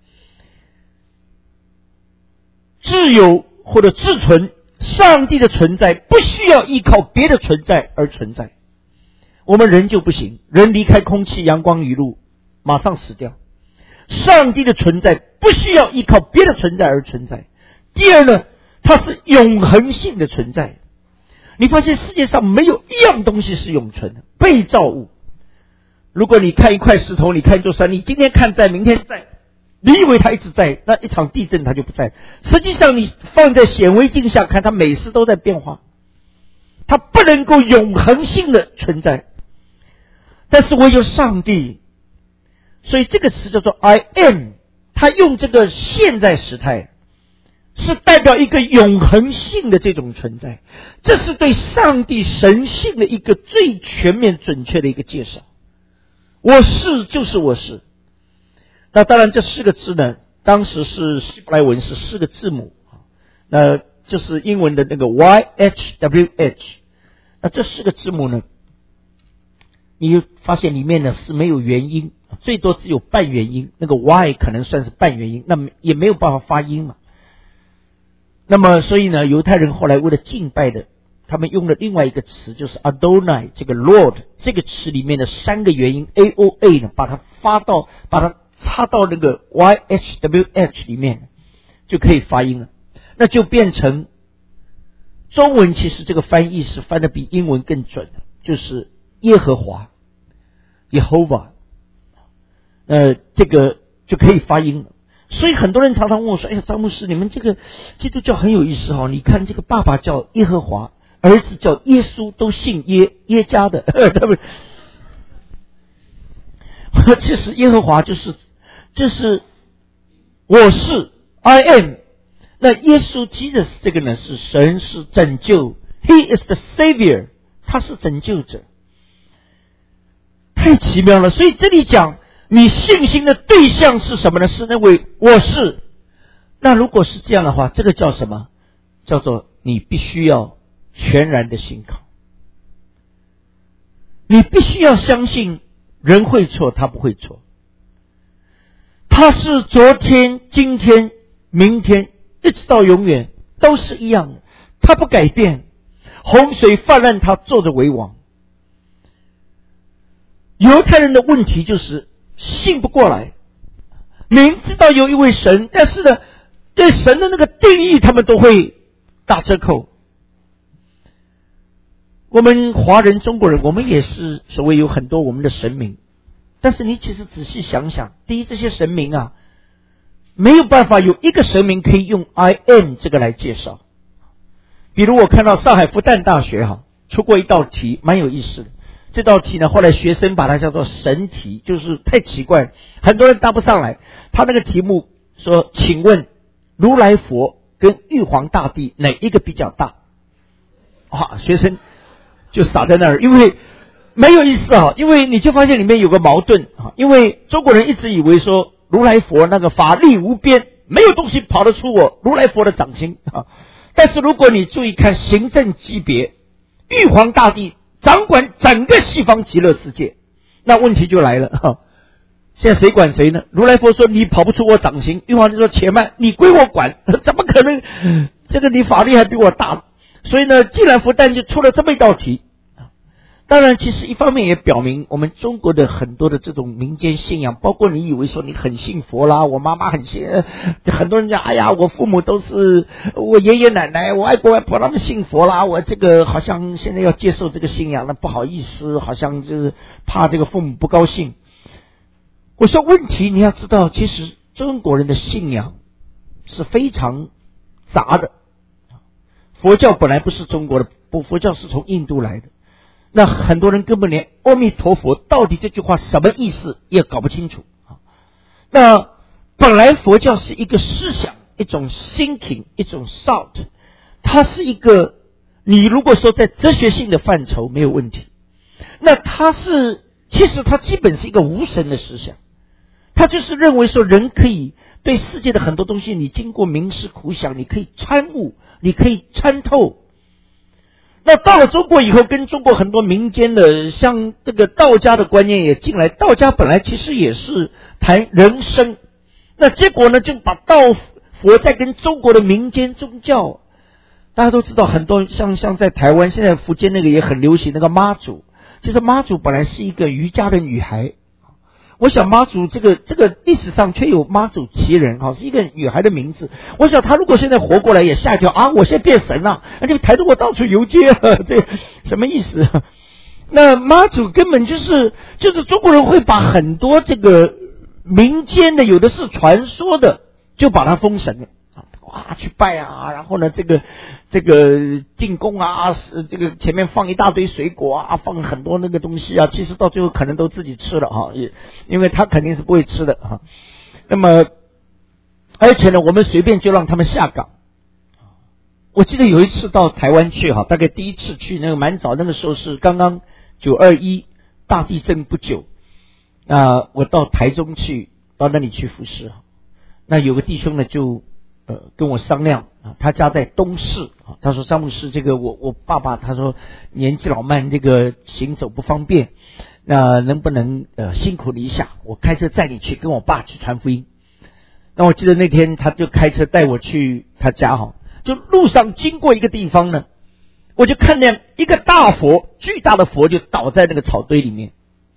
自由或者自存，上帝的存在不需要依靠别的存在而存在。 我们人就不行，人离开空气、阳光、雨露，马上死掉。上帝的存在不需要依靠别的存在而存在。第二呢，它是永恒性的存在。你发现世界上没有一样东西是永存的，被造物。如果你看一块石头，你看一座山，你今天看在，明天在，你以为它一直在，那一场地震它就不在。实际上你放在显微镜下看，它每时都在变化，它不能够永恒性的存在。但是唯有上帝，所以这个词叫做 I am， 他用这个现在时态，是代表一个永恒性的这种存在。这是对上帝神性的一个最全面准确的一个介绍。我是就是我是。那当然这4个字呢，当时是希伯来文是4个字母，那就是英文的那个 YHWH。那这4个字母呢，你发现里面呢是没有元音，最多只有半元音，那个 Y 可能算是半元音，那么也没有办法发音嘛。那么所以呢，犹太人后来为了敬拜的，他们用了另外一个词，就是 Adonai 这个 Lord 这个词里面的3个元音 AOA 呢，把它插到那个 YHWH 里面，就可以发音了。那就变成中文，其实这个翻译是翻得比英文更准的，就是耶和华 Jehovah， 这个就可以发音了。所以很多人常常问我说，哎呀，张牧师，你们这个基督教很有意思哦，你看这个爸爸叫耶和华，儿子叫耶稣，都姓耶家的他们其实耶和华就是我是 I am。 那耶稣 Jesus 这个呢，是神，是拯救， He is the Savior， 他是拯救者，太奇妙了。所以这里讲你信心的对象是什么呢？是那位我是。那如果是这样的话，这个叫什么？叫做你必须要全然的信靠，你必须要相信人会错，他不会错，他是昨天、今天、明天一直到永远都是一样的，他不改变，洪水泛滥他坐着为王。犹太人的问题就是信不过来，明知道有一位神，但是呢，对神的那个定义他们都会打折扣。我们华人、中国人，我们也是所谓有很多我们的神明，但是你其实仔细想想，第一，这些神明啊，没有办法有一个神明可以用 I am 这个来介绍。比如我看到上海复旦大学出过一道题，蛮有意思的。这道题呢，后来学生把它叫做神题，就是太奇怪，很多人答不上来。他那个题目说，请问如来佛跟玉皇大帝哪一个比较大？学生就傻在那儿，因为没有意思因为你就发现里面有个矛盾因为中国人一直以为说如来佛那个法力无边，没有东西跑得出我如来佛的掌心但是如果你注意看行政级别，玉皇大帝掌管整个西方极乐世界，那问题就来了现在谁管谁呢？如来佛说你跑不出我掌心，玉皇就说且慢，你归我管，怎么可能？这个你法力还比我大。所以呢，既然复旦就出了这么一道题。当然其实一方面也表明我们中国的很多的这种民间信仰，包括你以为说你很信佛啦，我妈妈很信，很多人讲哎呀我父母都是，我爷爷奶奶我外公外婆他们信佛啦，我这个好像现在要接受这个信仰，那不好意思，好像就是怕这个父母不高兴。我说问题你要知道，其实中国人的信仰是非常杂的。佛教本来不是中国的，佛教是从印度来的。那很多人根本连阿弥陀佛到底这句话什么意思也搞不清楚。那本来佛教是一个思想，一种 thinking， 一种 thought， 它是一个，你如果说在哲学性的范畴没有问题，那其实它基本是一个无神的思想。他就是认为说人可以对世界的很多东西，你经过冥思苦想，你可以参悟，你可以参透。那到了中国以后，跟中国很多民间的像这个道家的观念也进来，道家本来其实也是谈人生，那结果呢就把道佛在跟中国的民间宗教，大家都知道很多像在台湾现在福建那个也很流行那个妈祖， 其实妈祖本来是一个渔家的女孩。我想妈祖这个历史上却有妈祖奇人是一个女孩的名字。我想她如果现在活过来也吓一跳啊！我现在变神了，就抬着我到处游街了，这什么意思？那妈祖根本就是中国人会把很多这个民间的有的是传说的，就把它封神了。哇，去拜啊，然后呢，这个进贡啊，这个前面放一大堆水果啊，放很多那个东西啊，其实到最后可能都自己吃了也因为他肯定是不会吃的那么，而且呢，我们随便就让他们下岗。我记得有一次到台湾去大概第一次去那个蛮早，那个时候是刚刚921大地震不久，我到台中去，到那里去服侍。那有个弟兄呢就跟我商量他家在东市他说张牧师，这个我爸爸他说年纪老迈，这个行走不方便，那能不能辛苦你一下，我开车载你去跟我爸去传福音。那我记得那天他就开车带我去他家就路上经过一个地方呢，我就看见一个大佛，巨大的佛就倒在那个草堆里面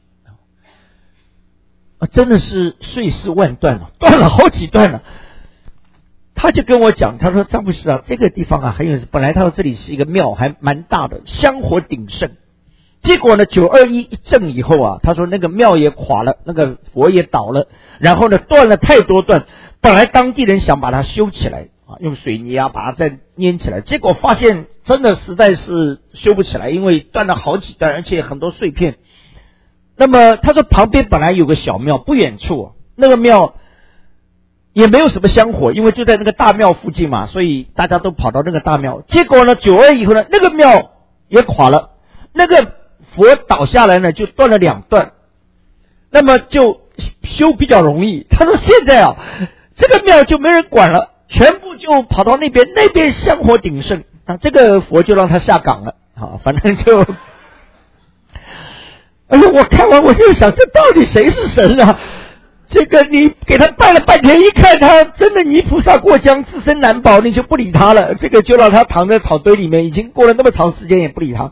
真的是碎尸万段了，断了好几段了。他就跟我讲，他说张牧师这个地方很有，本来他说这里是一个庙，还蛮大的，香火鼎盛。结果呢921一震以后他说那个庙也垮了，那个佛也倒了，然后呢断了太多段，本来当地人想把它修起来用水泥把它再粘起来，结果发现真的实在是修不起来，因为断了好几段，而且很多碎片。那么他说旁边本来有个小庙，不远处那个庙也没有什么香火，因为就在那个大庙附近嘛，所以大家都跑到那个大庙。结果呢921以后呢，那个庙也垮了，那个佛倒下来呢就断了2段，那么就修比较容易。他说现在这个庙就没人管了，全部就跑到那边香火鼎盛，这个佛就让他下岗了反正就哎呦，我看完我就想，这到底谁是神啊？这个你给他拜了半天，一看他真的泥菩萨过江，自身难保，你就不理他了，这个就让他躺在草堆里面，已经过了那么长时间也不理他。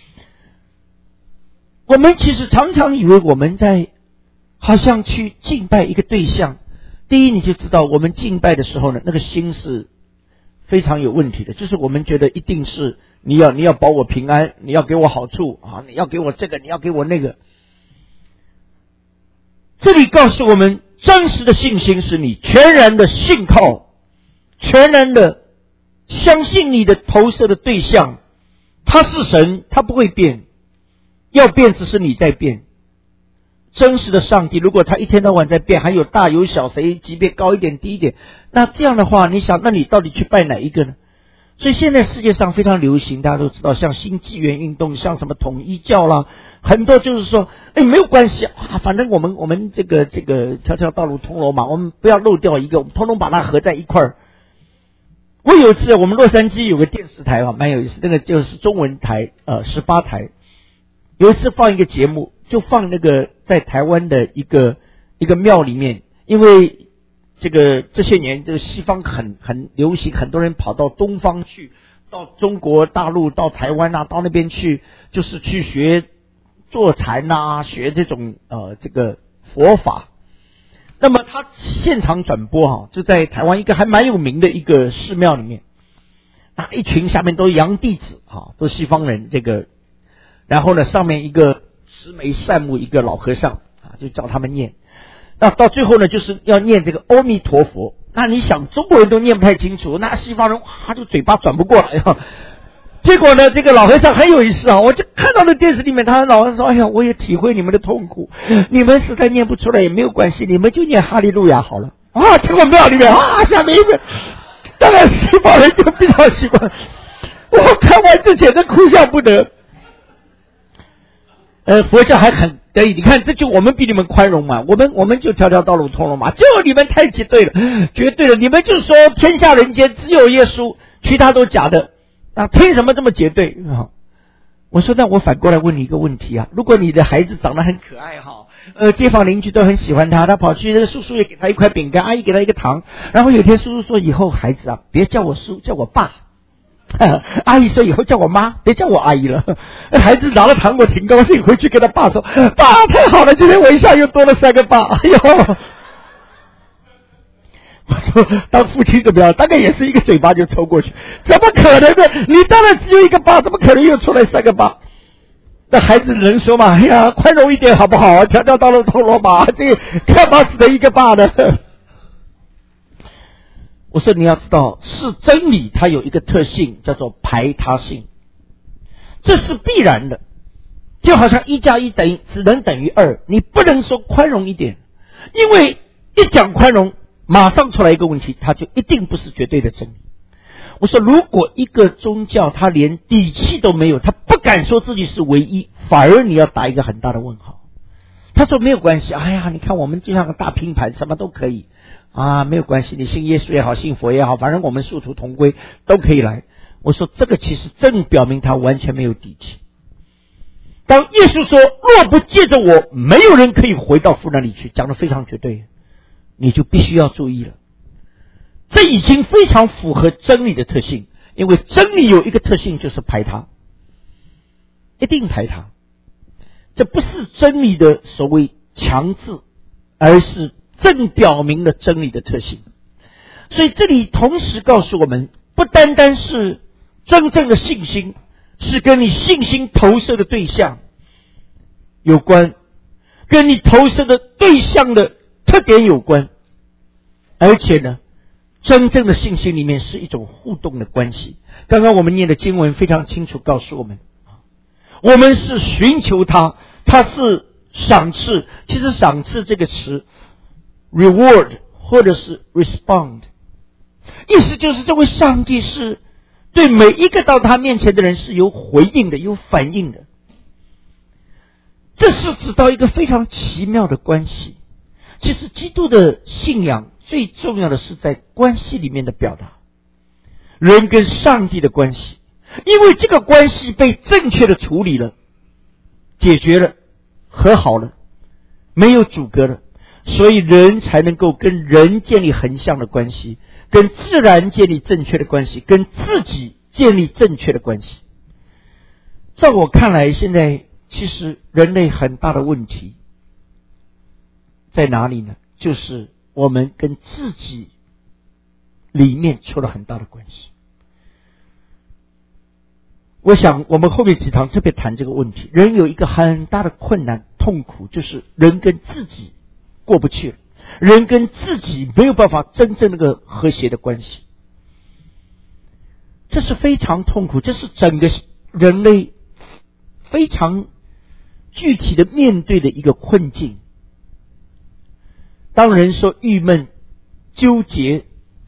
我们其实常常以为我们在好像去敬拜一个对象，第一你就知道我们敬拜的时候呢，那个心是非常有问题的，就是我们觉得一定是你要保我平安，你要给我好处你要给我这个，你要给我那个。这里告诉我们，真实的信心是你全然的信靠，全然的相信你的投射的对象，他是神，他不会变，要变只是你在变。真实的上帝如果他一天到晚在变，还有大有小，谁级别高一点低一点，那这样的话你想，那你到底去拜哪一个呢？所以现在世界上非常流行，大家都知道，像新纪元运动，像什么统一教啦，很多就是说没有关系反正我们这个条条道路通罗马，我们不要漏掉一个，我们通通把它合在一块儿。我有一次我们洛杉矶有个电视台蛮有意思，那个就是中文台18台，有一次放一个节目，就放那个在台湾的一个庙里面，因为这些年这个西方很流行，很多人跑到东方去，到中国大陆，到台湾到那边去，就是去学坐禅学这种这个佛法。那么他现场转播就在台湾一个还蛮有名的一个寺庙里面，一群下面都是洋弟子都西方人然后呢上面一个慈眉善目一个老和尚就叫他们念。那到最后呢，就是要念这个阿弥陀佛。那你想，中国人都念不太清楚，那西方人就嘴巴转不过来结果呢，这个老和尚很有意思我就看到了电视里面，他老和尚说：“哎呀，我也体会你们的痛苦，你们实在念不出来也没有关系，你们就念哈利路亚好了。”结果庙里面下面一个，当然西方人就比较喜欢。我看完之前都哭笑不得。佛教还很得意，你看这就我们比你们宽容嘛，我们就条条道路通罗马，就你们太绝对了，绝对了，你们就说天下人间只有耶稣，其他都假的，凭什么这么绝对我说那我反过来问你一个问题如果你的孩子长得很可爱街坊邻居都很喜欢他跑去这个叔叔也给他一块饼干，阿姨给他一个糖，然后有一天叔叔说，以后孩子别叫我叔，叫我爸阿姨说以后叫我妈，别叫我阿姨了。孩子拿了糖果挺高兴，回去跟他爸说：“爸，太好了，今天我一下又多了3个爸。”哎呦！我说当父亲怎么样？大概也是一个嘴巴就抽过去，怎么可能的？你当然只有1个爸，怎么可能又出来3个爸？那孩子能说嘛？哎呀，宽容一点好不好？条条道路通罗马，这个干嘛只得1个爸呢？我说你要知道，是真理，它有一个特性叫做排他性，这是必然的。就好像1加1只能等于2，你不能说宽容一点，因为一讲宽容，马上出来一个问题，它就一定不是绝对的真理。我说，如果一个宗教他连底气都没有，他不敢说自己是唯一，反而你要打一个很大的问号。他说没有关系，哎呀，你看我们就像个大拼盘，什么都可以啊，没有关系，你信耶稣也好，信佛也好，反正我们殊途同归，都可以来。我说这个其实正表明他完全没有底气。当耶稣说若不借着我，没有人可以回到父那里去，讲得非常绝对，你就必须要注意了。这已经非常符合真理的特性，因为真理有一个特性就是排他，一定排他。这不是真理的所谓强制，而是正表明了真理的特性。所以这里同时告诉我们，不单单是真正的信心是跟你信心投射的对象有关，跟你投射的对象的特点有关，而且呢，真正的信心里面是一种互动的关系。刚刚我们念的经文非常清楚告诉我们，我们是寻求他，他是赏赐。其实赏赐这个词 reward 或者是 respond， 意思就是这位上帝是对每一个到他面前的人是有回应的，有反应的。这是指到一个非常奇妙的关系。其实基督的信仰最重要的是在关系里面的表达，人跟上帝的关系，因为这个关系被正确的处理了，解决了，和好了，没有阻隔了，所以人才能够跟人建立横向的关系，跟自然建立正确的关系，跟自己建立正确的关系。在我看来，现在其实人类很大的问题在哪里呢？就是我们跟自己里面出了很大的关系。我想我们后面几堂特别谈这个问题。人有一个很大的困难痛苦，就是人跟自己过不去了，人跟自己没有办法真正那个和谐的关系，这是非常痛苦，这是整个人类非常具体的面对的一个困境。当人说郁闷、纠结、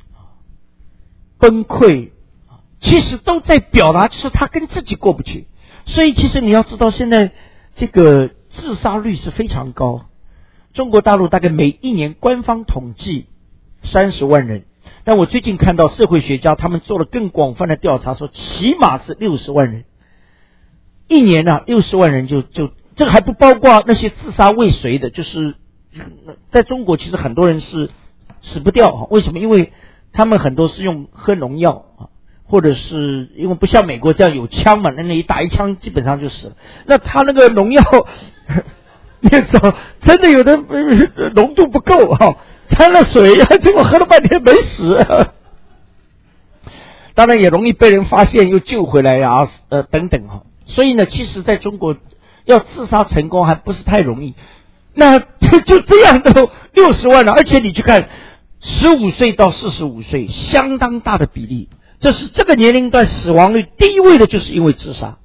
崩溃，其实都在表达就是他跟自己过不去。所以其实你要知道，现在这个自杀率是非常高。中国大陆大概每一年官方统计30万人，但我最近看到社会学家他们做了更广泛的调查，说起码是60万人。一年啊，60万人就这个还不包括那些自杀未遂的，就是在中国其实很多人是死不掉。为什么？因为他们很多是用喝农药啊，或者是因为不像美国这样有枪嘛，那一打一枪基本上就死了。那他那个农药你知道，真的有的浓度不够啊，掺了水结果喝了半天没死。当然也容易被人发现又救回来啊，等等哈。所以呢，其实在中国要自杀成功还不是太容易。那就这样都60万了，而且你去看15岁到45岁，相当大的比例，这是这个年龄段死亡率第一位的，就是因为自杀。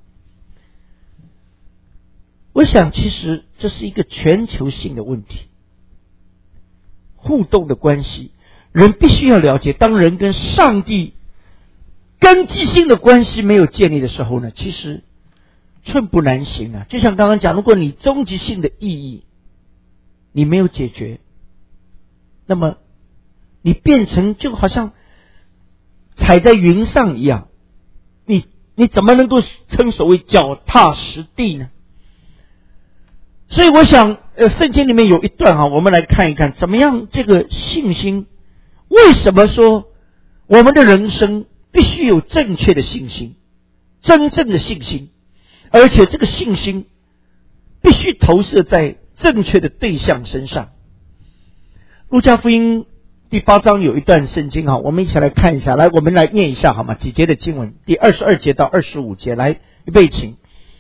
我想其实这是一个全球性的问题，互动的关系，人必须要了解，当人跟上帝根基性的关系没有建立的时候呢，其实寸步难行啊。就像刚刚讲，如果你终极性的意义你没有解决，那么你变成就好像踩在云上一样，你怎么能够称所谓脚踏实地呢？所以我想圣经里面有一段我们来看一看怎么样这个信心，为什么说我们的人生必须有正确的信心，真正的信心，而且这个信心必须投射在正确的对象身上。路加福音第8章有一段圣经，我们一起来看一下，来，我们来念一下好吗？几节的经文，第22节到25节，来，预备请。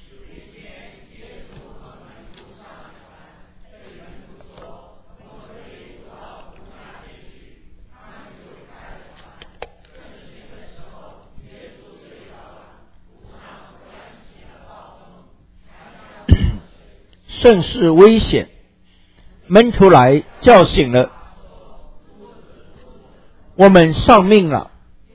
甚是危险，门徒来叫醒了我们，上命了。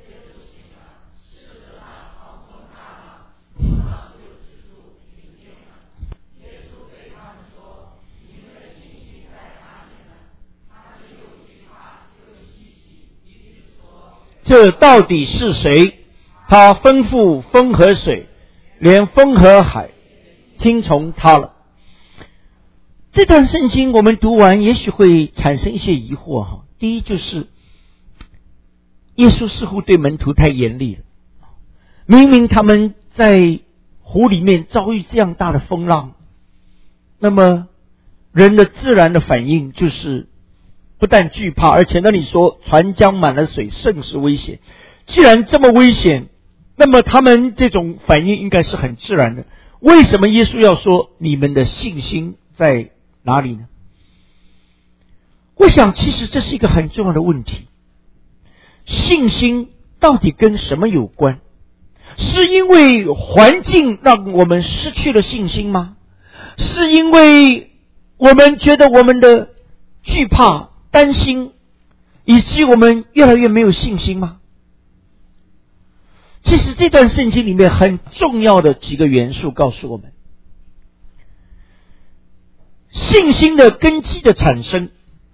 这到底是谁？他吩咐风和水，连风和海听从他了。这段圣经我们读完也许会产生一些疑惑。第一，就是耶稣似乎对门徒太严厉了，明明他们在湖里面遭遇这样大的风浪，那么人的自然的反应就是不但惧怕，而且那里说船浆满了水，甚是危险。既然这么危险，那么他们这种反应应该是很自然的，为什么耶稣要说你们的信心在哪里呢？我想其实这是一个很重要的问题。信心到底跟什么有关？是因为环境让我们失去了信心吗？是因为我们觉得我们的惧怕、担心，以及我们越来越没有信心吗？其实这段圣经里面很重要的几个元素告诉我们，信心的根基的产生。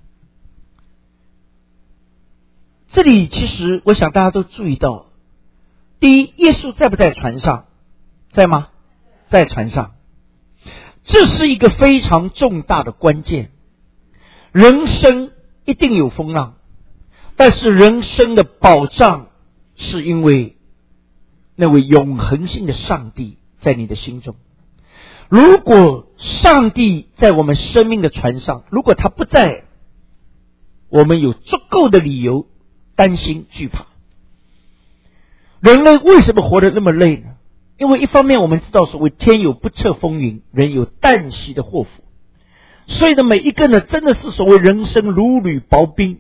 这里其实我想大家都注意到，第一，耶稣在不在船上？在吗？在船上。这是一个非常重大的关键。人生一定有风浪，但是人生的保障是因为那位永恒性的上帝在你的心中。如果上帝在我们生命的船上，如果他不在，我们有足够的理由担心惧怕。人类为什么活得那么累呢？因为一方面我们知道所谓天有不测风云，人有旦夕的祸福，所以呢每一个呢真的是所谓人生如履薄冰，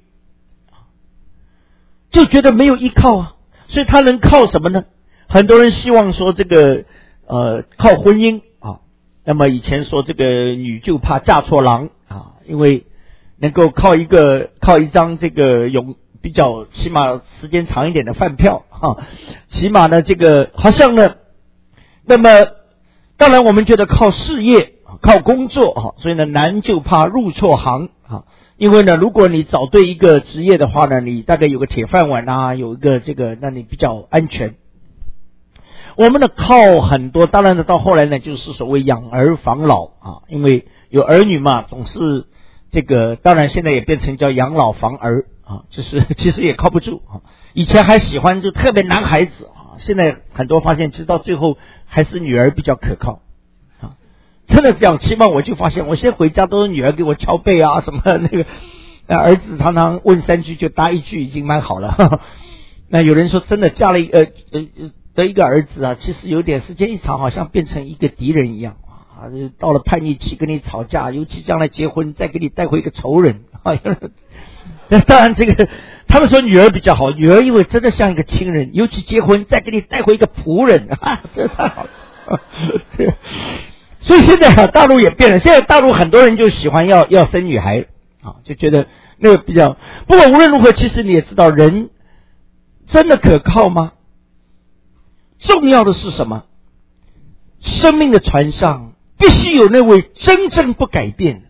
就觉得没有依靠啊。所以他能靠什么呢？很多人希望说这个靠婚姻啊，那么以前说这个女就怕嫁错郎啊，因为能够靠一张这个比较起码时间长一点的饭票起码呢这个好像呢，那么当然我们觉得靠事业靠工作所以呢男就怕入错行因为呢如果你找对一个职业的话呢，你大概有个铁饭碗啊，有一个这个让你比较安全。我们呢靠很多，当然呢到后来呢就是所谓养儿防老因为有儿女嘛，总是这个，当然现在也变成叫养老防儿就是其实也靠不住以前还喜欢就特别男孩子现在很多发现其实到最后还是女儿比较可靠真的这样。起码我就发现我现在回家都是女儿给我敲背啊什么那个儿子常常问3句就答1句已经蛮好了那有人说真的嫁了得一个儿子其实有点时间一长好像变成一个敌人一样到了叛逆期跟你吵架，尤其将来结婚再给你带回一个仇人当然这个他们说女儿比较好，女儿因为真的像一个亲人，尤其结婚再给你带回一个仆人这太好了所以现在大陆也变了，现在大陆很多人就喜欢要生女孩就觉得那个比较。不过无论如何，其实你也知道人真的可靠吗？重要的是什么？生命的船上必须有那位真正不改变的，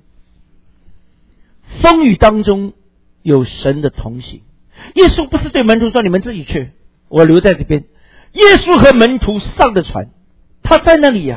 风雨当中有神的同行。耶稣不是对门徒说你们自己去，我留在这边。耶稣和门徒上的船，他在那里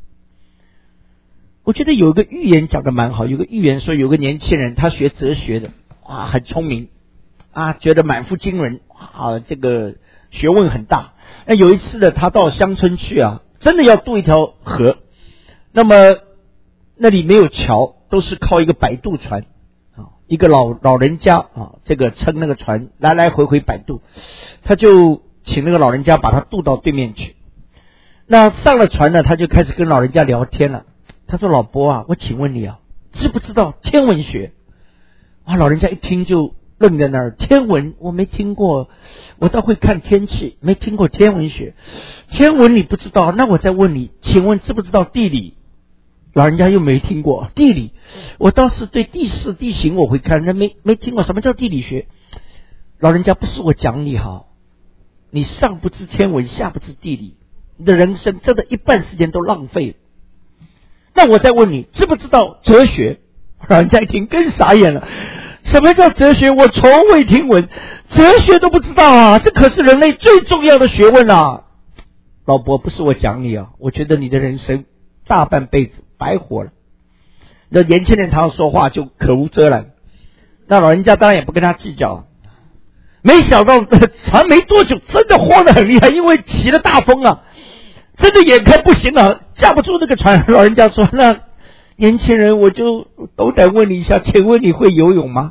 我觉得有一个寓言讲得蛮好，有个寓言说有个年轻人他学哲学的很聪明觉得满腹经纶这个学问很大。那有一次呢，他到乡村去啊，真的要渡一条河，那么那里没有桥，都是靠一个摆渡船啊，一个老人家啊，这个撑那个船来来回回摆渡，他就请那个老人家把他渡到对面去。那上了船呢，他就开始跟老人家聊天了。他说：“老伯啊，我请问你啊，知不知道天文学？”啊，老人家一听就愣在那儿，天文我没听过，我倒会看天气，没听过天文学。天文你不知道，那我再问你，请问知不知道地理？老人家又没听过地理，我倒是对地势地形我会看，那没听过什么叫地理学。老人家，不是我讲你好，你上不知天文，下不知地理，你的人生真的一半时间都浪费了。那我再问你，知不知道哲学？老人家一听更傻眼了，什么叫哲学？我从未听闻，哲学都不知道啊，这可是人类最重要的学问啊。老伯，不是我讲你啊，我觉得你的人生大半辈子白活了。那年轻人常说话就口无遮拦，那老人家当然也不跟他计较。没想到船没多久真的晃得很厉害，因为起了大风啊，真的眼看不行了，架不住那个船。老人家说：“那年轻人，我就斗胆问你一下，请问你会游泳吗？”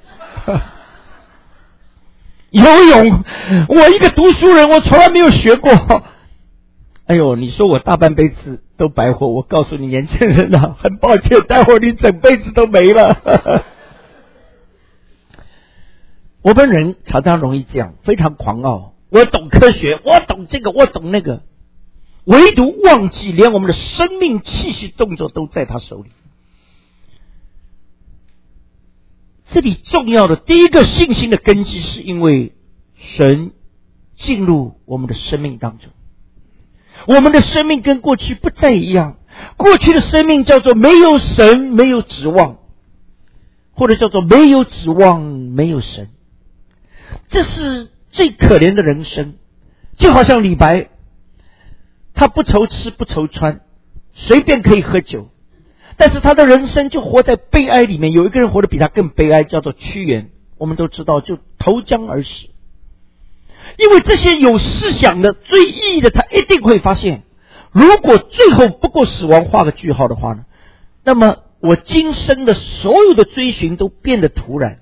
游泳，我一个读书人，我从来没有学过。哎呦，你说我大半辈子都白活，我告诉你年轻人啊，很抱歉，待会儿你整辈子都没了。我们人常常容易这样，非常狂傲，我懂科学，我懂这个，我懂那个，唯独忘记连我们的生命气息动作都在他手里。这里重要的第一个信心的根基，是因为神进入我们的生命当中。我们的生命跟过去不再一样，过去的生命叫做没有神，没有指望，或者叫做没有指望，没有神。这是最可怜的人生，就好像李白，他不愁吃不愁穿，随便可以喝酒，但是他的人生就活在悲哀里面。有一个人活得比他更悲哀，叫做屈原，我们都知道，就投江而死。因为这些有思想的最意义的，他一定会发现，如果最后不过死亡画个句号的话呢，那么我今生的所有的追寻都变得徒然。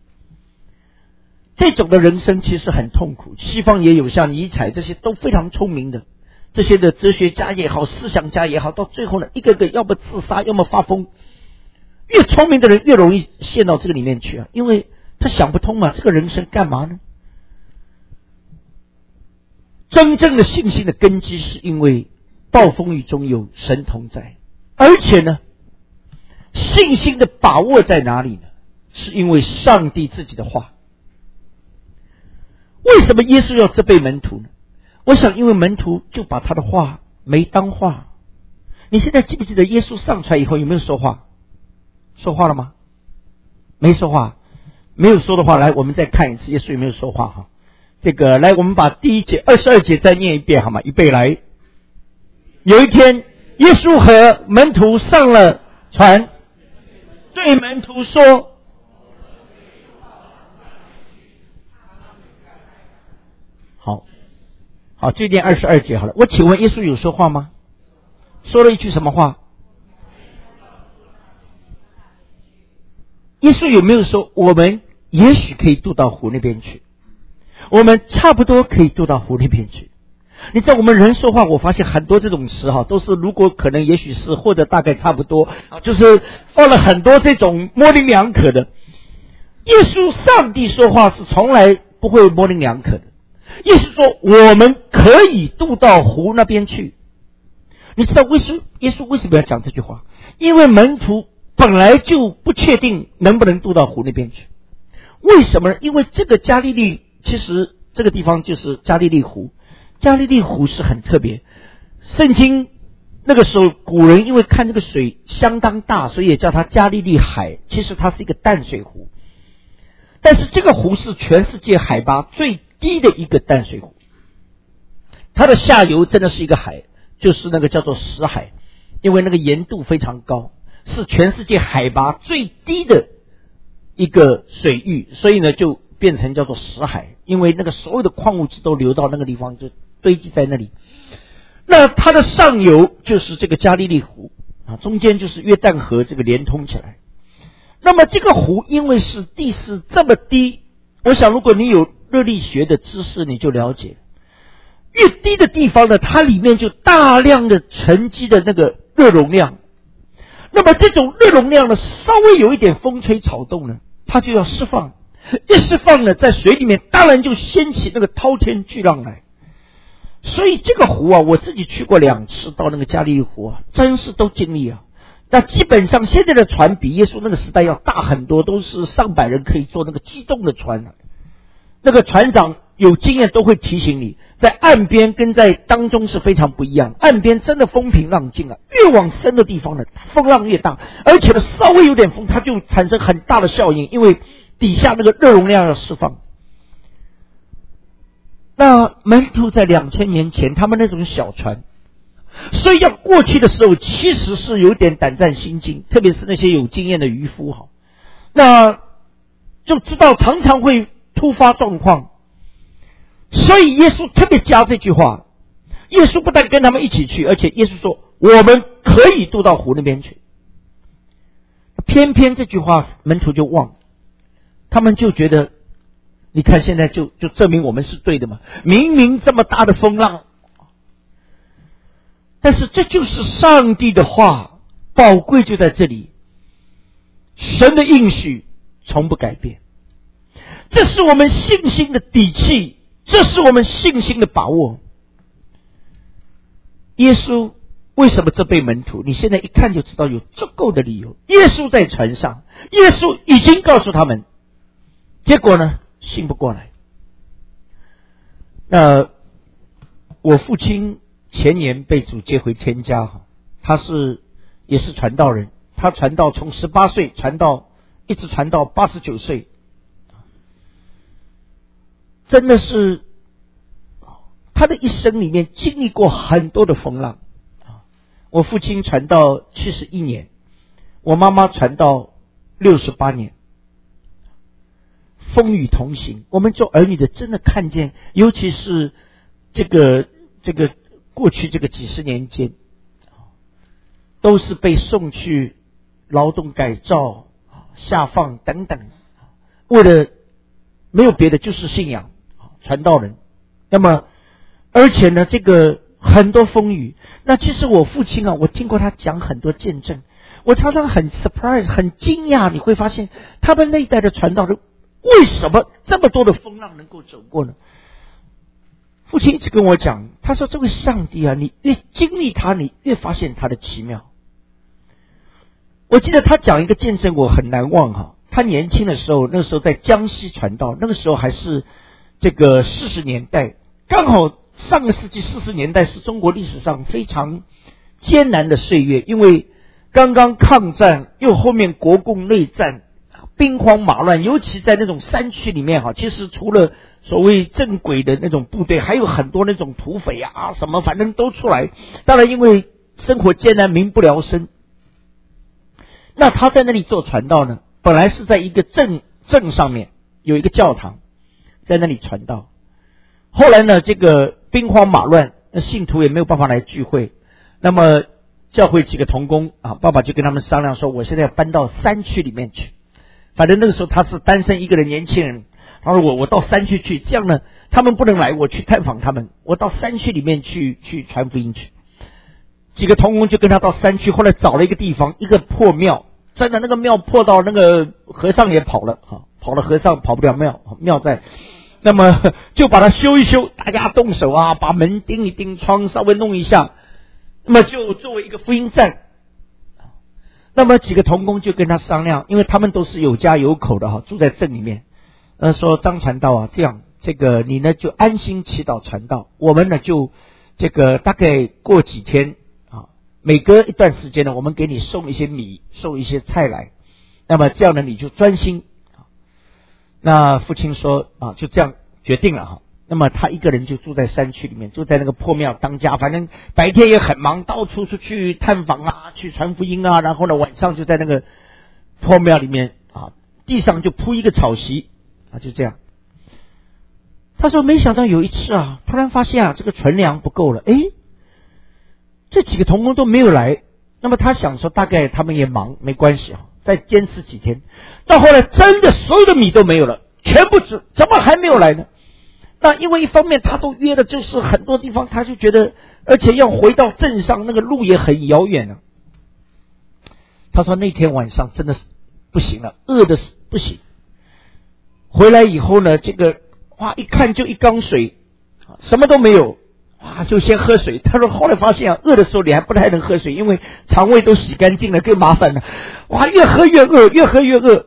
这种的人生其实很痛苦。西方也有像尼采这些都非常聪明的，这些的哲学家也好，思想家也好，到最后呢，一个个要么自杀，要么发疯。越聪明的人越容易陷到这个里面去啊，因为他想不通嘛，这个人生干嘛呢？真正的信心的根基，是因为暴风雨中有神同在，而且呢，信心的把握在哪里呢？是因为上帝自己的话。为什么耶稣要责备门徒呢？我想因为门徒就把他的话没当话。你现在记不记得耶稣上船以后有没有说话？说话了吗？没说话。没有说的话，来我们再看一次耶稣有没有说话哈。这个来，我们把第1节22节再念一遍好吗？预备来。有一天耶稣和门徒上了船，对门徒说，好，就念22节好了。我请问耶稣有说话吗？说了一句什么话？耶稣有没有说我们也许可以渡到湖那边去？我们差不多可以渡到湖那边去。你知道我们人说话，我发现很多这种词都是如果可能也许是或者大概差不多，就是放了很多这种模棱两可的。耶稣上帝说话是从来不会模棱两可的。耶稣说我们可以渡到湖那边去。你知道耶稣为什么要讲这句话？因为门徒本来就不确定能不能渡到湖那边去。为什么呢？因为这个加利利，其实这个地方就是加利利湖。加利利湖是很特别，圣经那个时候古人因为看这个水相当大，所以也叫它加利利海。其实它是一个淡水湖，但是这个湖是全世界海拔最低的一个淡水湖。它的下游真的是一个海，就是那个叫做死海，因为那个盐度非常高，是全世界海拔最低的一个水域，所以呢就变成叫做死海。 因为那个所有的矿物质都流到那个地方，就堆积在那里。那它的上游就是这个加利利湖啊，中间就是约旦河，这个连通起来。那么这个湖因为是地势这么低，我想如果你有热力学的知识，你就了解，越低的地方呢，它里面就大量的沉积的那个热容量。那么这种热容量呢，稍微有一点风吹草动呢，它就要释放。一释放呢，在水里面当然就掀起那个滔天巨浪来。所以这个湖啊，我自己去过2次，到那个加利利湖啊，真是都经历啊。那基本上现在的船比耶稣那个时代要大很多，都是上百人可以坐那个机动的船。那个船长有经验都会提醒你，在岸边跟在当中是非常不一样。岸边真的风平浪静啊，越往深的地方呢，风浪越大，而且呢稍微有点风，它就产生很大的效应，因为底下那个热容量要释放。那门徒在2000年前，他们那种小船，所以要过去的时候，其实是有点胆战心惊，特别是那些有经验的渔夫哈，那就知道常常会突发状况。所以耶稣特别加这句话，耶稣不但跟他们一起去，而且耶稣说我们可以渡到湖那边去。偏偏这句话门徒就忘，他们就觉得你看现在就证明我们是对的嘛，明明这么大的风浪。但是这就是上帝的话，宝贵就在这里，神的应许从不改变，这是我们信心的底气，这是我们信心的把握。耶稣为什么责备门徒？你现在一看就知道有足够的理由。耶稣在船上，耶稣已经告诉他们，结果呢信不过来。我父亲前年被主接回天家，他也是传道人，他传道从18岁一直传到89岁，真的是他的一生里面经历过很多的风浪。我父亲传道71年，我妈妈传道68年，风雨同行。我们做儿女的真的看见，尤其是这个过去这个几十年间，都是被送去劳动改造、下放等等，为了没有别的，就是信仰传道人。那么而且呢，这个很多风雨。那其实我父亲啊，我听过他讲很多见证，我常常很 surprise 很惊讶，你会发现他们那一代的传道人为什么这么多的风浪能够走过呢？父亲一直跟我讲，他说这位上帝啊，你越经历他，你越发现他的奇妙。我记得他讲一个见证我很难忘哈，他年轻的时候，那个时候在江西传道，那个时候还是这个40年代，刚好上个世纪40年代是中国历史上非常艰难的岁月，因为刚刚抗战，又后面国共内战，兵荒马乱，尤其在那种山区里面哈，其实除了所谓正轨的那种部队，还有很多那种土匪啊什么，反正都出来。当然因为生活艰难，民不聊生。那他在那里做传道呢，本来是在一个镇上面有一个教堂，在那里传道。后来呢，这个兵荒马乱，信徒也没有办法来聚会，那么教会几个同工啊，爸爸就跟他们商量说，我现在要搬到山区里面去。反正那个时候他是单身一个人年轻人，他说我到山区去，这样呢他们不能来，我去探访他们，我到山区里面去传福音去。几个同工就跟他到山区，后来找了一个地方，一个破庙，真的那个庙破到那个和尚也跑了，跑了和尚跑不了庙在，那么就把它修一修，大家动手啊，把门钉一钉，窗稍微弄一下，那么就作为一个福音站。那么几个同工就跟他商量，因为他们都是有家有口的住在镇里面，说张传道啊，这样这个你呢就安心祈祷传道，我们呢就这个大概过几天啊，每隔一段时间呢，我们给你送一些米，送一些菜来，那么这样呢你就专心。那父亲说啊，就这样决定了哈。那么他一个人就住在山区里面，住在那个破庙当家，反正白天也很忙，到处出去探访啊，去传福音啊，然后呢晚上就在那个破庙里面啊，地上就铺一个草席啊，就这样。 他说没想到有一次啊，突然发现啊这个存粮不够了，这几个同工都没有来。那么他想说大概他们也忙，没关系啊，再坚持几天。到后来真的所有的米都没有了，全部怎么还没有来呢？那因为一方面他都约的就是很多地方，他就觉得而且要回到镇上那个路也很遥远了。他说那天晚上真的是不行了，饿的不行。回来以后呢，这个一看就一缸水，什么都没有，就先喝水。他说后来发现饿的时候你还不太能喝水，因为肠胃都洗干净了，更麻烦了。越喝越饿，越喝越饿。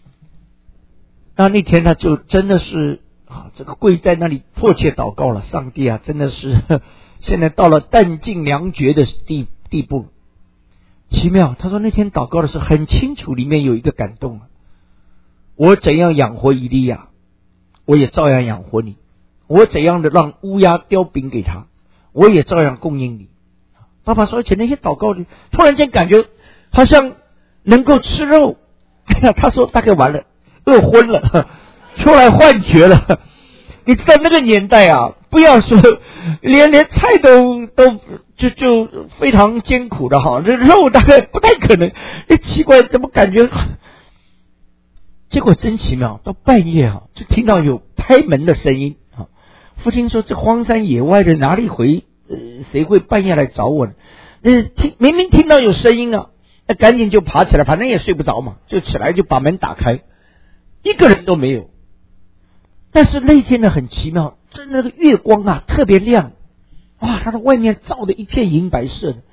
那天他就真的是这个跪在那里迫切祷告了，上帝啊，真的是现在到了弹尽粮绝的地步。奇妙，他说那天祷告的时候很清楚，里面有一个感动，我怎样养活以利亚，我也照样养活你；我怎样的让乌鸦叼饼给他，我也照样供应你。爸爸说，而且那些祷告里突然间感觉好像能够吃肉。他说大概完了，饿昏了，出来幻觉了。你知道那个年代啊，不要说连菜都就非常艰苦的这肉大概不太可能。奇怪，怎么感觉？结果真奇妙，到半夜就听到有拍门的声音。父亲说，这荒山野外的哪里谁会半夜来找我呢？明明听到有声音啊，那赶紧就爬起来，反正也睡不着嘛，就起来就把门打开，一个人都没有。但是那天呢很奇妙，真的那个月光啊特别亮，它的外面照的一片银白色的。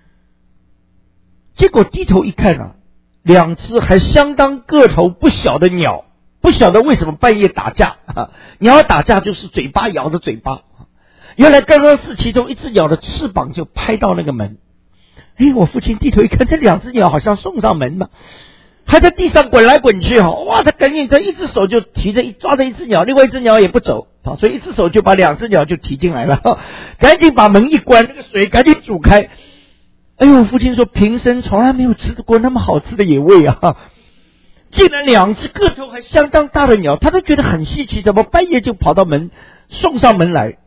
结果低头一看啊，两只还相当个头不小的鸟，不晓得为什么半夜打架鸟打架就是嘴巴咬着嘴巴。原来刚刚是其中一只鸟的翅膀就拍到那个门。我父亲低头一看，这两只鸟好像送上门嘛，还在地上滚来滚去他赶紧一只手就抓着一只鸟，另外一只鸟也不走所以一只手就把两只鸟就提进来了，赶紧把门一关，那个水赶紧煮开。父亲说平生从来没有吃过那么好吃的野味啊！竟然两只个头还相当大的鸟，他都觉得很稀奇，怎么半夜就跑到送上门来。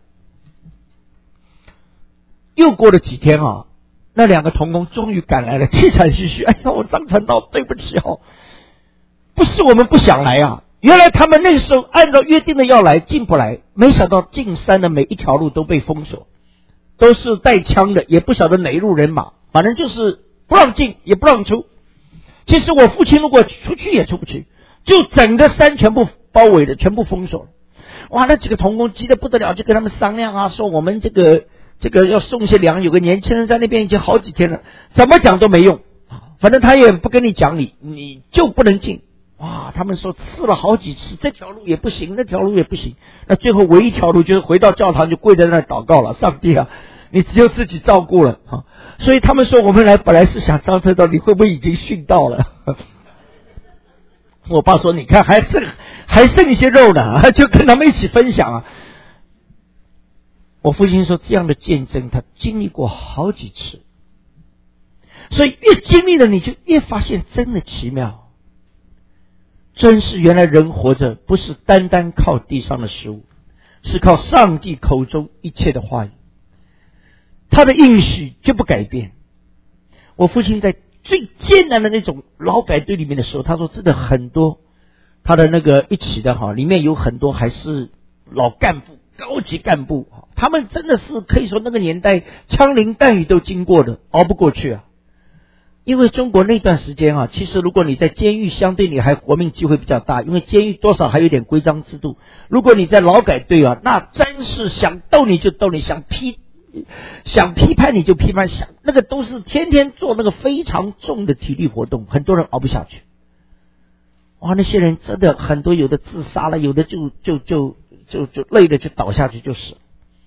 又过了几天那两个同工终于赶来了，气喘吁吁。我张传道，对不起不是我们不想来原来他们那个时候按照约定的要来，进不来，没想到进山的每一条路都被封锁，都是带枪的，也不晓得哪一路人马，反正就是不让进也不让出。其实我父亲如果出去也出不去，就整个山全部包围了，全部封锁了。那几个同工急得不得了，就跟他们商量说我们这个要送些粮，有个年轻人在那边已经好几天了，怎么讲都没用，反正他也不跟你讲理，你就不能进。他们说试了好几次，这条路也不行，那条路也不行。那最后唯一一条路就是回到教堂就跪在那祷告了，上帝你只有自己照顾了所以他们说我们来本来是想张传道，你会不会已经殉道了？我爸说你看还剩一些肉呢，就跟他们一起分享我父亲说这样的见证他经历过好几次，所以越经历了你就越发现真的奇妙，真是原来人活着不是单单靠地上的食物，是靠上帝口中一切的话语，他的应许就不改变。我父亲在最艰难的那种劳改队里面的时候，他说真的很多他的那个一起的里面有很多还是老干部高级干部，他们真的是可以说那个年代枪林弹雨都经过的，熬不过去因为中国那段时间其实如果你在监狱，相对你还活命机会比较大，因为监狱多少还有点规章制度。如果你在劳改队那真是想斗你就斗你，想批判你就批判，那个都是天天做那个非常重的体力活动，很多人熬不下去。那些人真的很多，有的自杀了，有的就累的就倒下去就死了。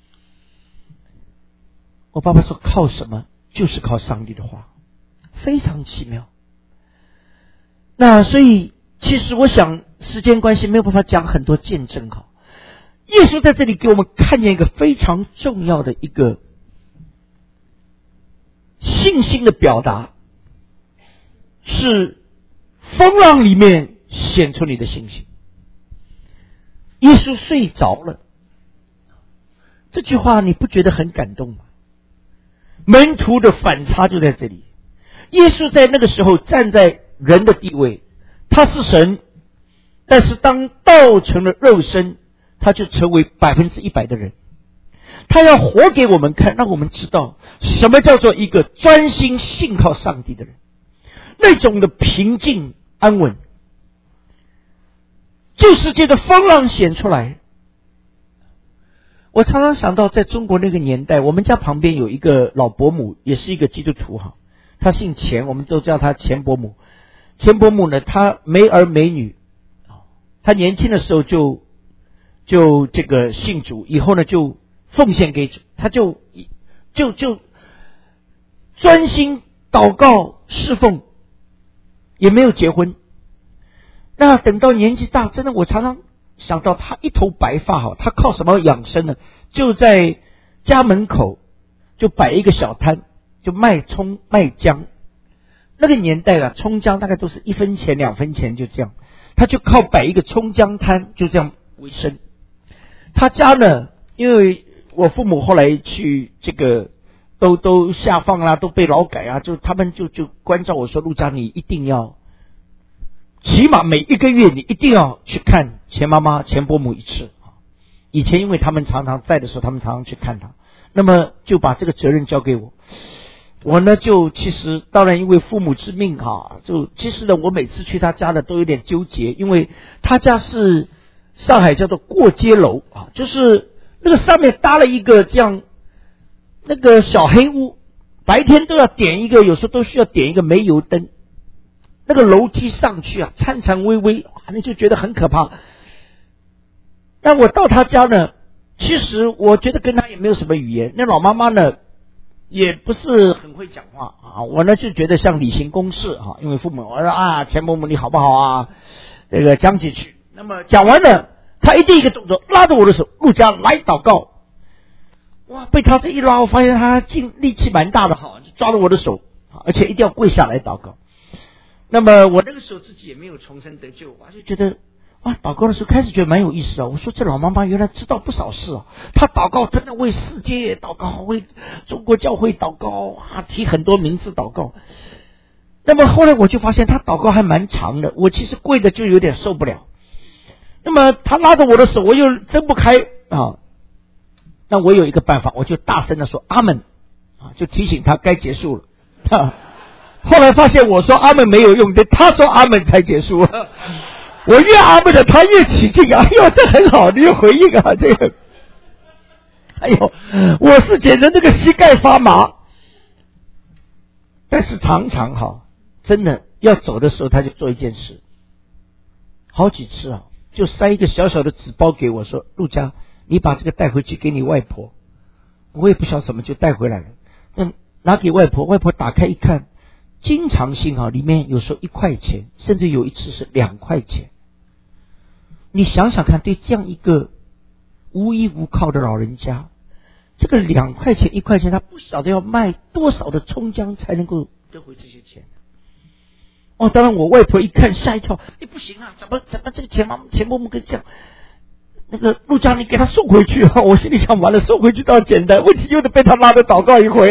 我爸爸说靠什么？就是靠上帝的话，非常奇妙。那所以其实我想时间关系没有办法讲很多见证耶稣在这里给我们看见一个非常重要的一个信心的表达，是风浪里面显出你的信心。耶稣睡着了， 这句话你不觉得很感动吗？门徒的反差就在这里。耶稣在那个时候站在人的地位，他是神，但是当道成了肉身，他就成为100%的人。他要活给我们看，让我们知道什么叫做一个专心信靠上帝的人，那种的平静安稳。旧世界的风浪显出来。我常常想到在中国那个年代，我们家旁边有一个老伯母，也是一个基督徒哈，她姓钱，我们都叫她钱伯母。钱伯母呢，她没儿没女，她年轻的时候就这个信主，以后呢就奉献给主，她就专心祷告侍奉，也没有结婚。那等到年纪大，真的我常常想到他一头白发，他靠什么养生呢？就在家门口就摆一个小摊，就卖葱卖姜。那个年代啊，葱姜大概都是1分钱2分钱，就这样，他就靠摆一个葱姜摊就这样为生。他家呢，因为我父母后来去这个都下放啦，都被劳改啊，就他们就关照我说，陆家你一定要起码每1个月你一定要去看钱妈妈钱伯母一次。以前因为他们常常在的时候，他们常常去看他，那么就把这个责任交给我。我呢就其实当然因为父母之命就其实呢我每次去他家的都有点纠结，因为他家是上海叫做过街楼就是那个上面搭了一个这样那个小黑屋，白天都要点一个，有时候都需要点一个煤油灯，那个楼梯上去颤颤巍巍你就觉得很可怕。但我到他家呢，其实我觉得跟他也没有什么语言，那老妈妈呢也不是很会讲话我呢就觉得像例行公事因为父母我说钱伯母你好不好这个讲几句，那么讲完了，他一定一个动作拉着我的手，陆家来祷告。哇，被他这一拉，我发现他力气蛮大的就抓着我的手，而且一定要跪下来祷告。那么我那个时候自己也没有重生得救，我就觉得祷告的时候开始觉得蛮有意思我说这老妈妈原来知道不少事她祷告真的为世界祷告，为中国教会祷告提很多名字祷告。那么后来我就发现她祷告还蛮长的，我其实跪的就有点受不了。那么她拉着我的手，我又睁不开那我有一个办法，我就大声的说阿门就提醒她该结束了后来发现我说阿门没有用的，她说阿门才结束我越阿门的他越起劲哎呦这很好，你有回应这个哎呦我是简直那个膝盖发麻。但是常常真的要走的时候，他就做一件事，好几次就塞一个小小的纸包给我说，陆家你把这个带回去给你外婆。我也不晓得什么就带回来了，那拿给外婆，外婆打开一看，经常性里面有时候1块钱，甚至有一次是2块钱。你想想看，对这样一个无依无靠的老人家，这个2块钱1块钱，他不晓得要卖多少的葱姜才能够得回这些钱。当然我外婆一看吓一跳，不行怎么这个钱伯母跟这样，那个陆家你给他送回去我心里想完了，送回去倒简单，问题又得被他拉着祷告一回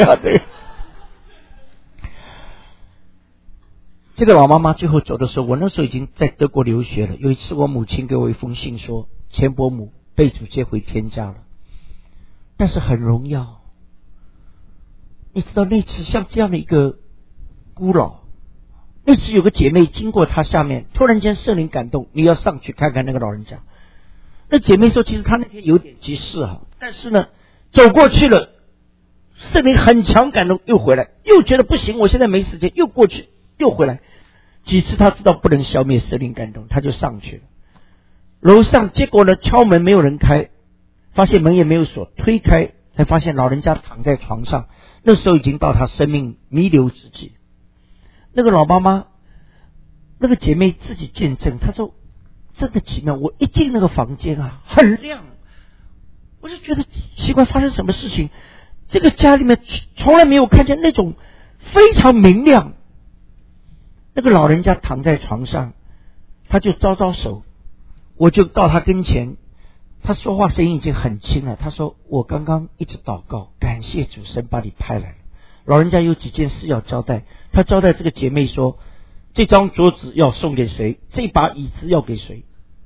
这个老妈妈最后走的时候，我那时候已经在德国留学了。有一次我母亲给我一封信说，钱伯母被主接回天家了，但是很荣耀。你知道那次像这样的一个孤老，那次有个姐妹经过她下面，突然间圣灵感动，你要上去看看那个老人家。那姐妹说其实她那天有点急事但是呢走过去了，圣灵很强感动，又回来，又觉得不行，我现在没时间，又过去又回来。几次他知道不能消灭圣灵感动，他就上去了。楼上结果呢敲门没有人开，发现门也没有锁，推开才发现老人家躺在床上，那时候已经到他生命弥留之际。那个老妈妈那个姐妹自己见证，她说真的奇妙，我一进那个房间很亮，我就觉得奇怪，发生什么事情，这个家里面从来没有看见那种非常明亮。那个老人家躺在床上，他就招招手，我就到他跟前， 他说话声音已经很轻了。他说：“我刚刚一直祷告，感谢主神把你派来了。”老人家有几件事要交代，他交代这个姐妹说：“这张桌子要送给谁？这把椅子要给谁？”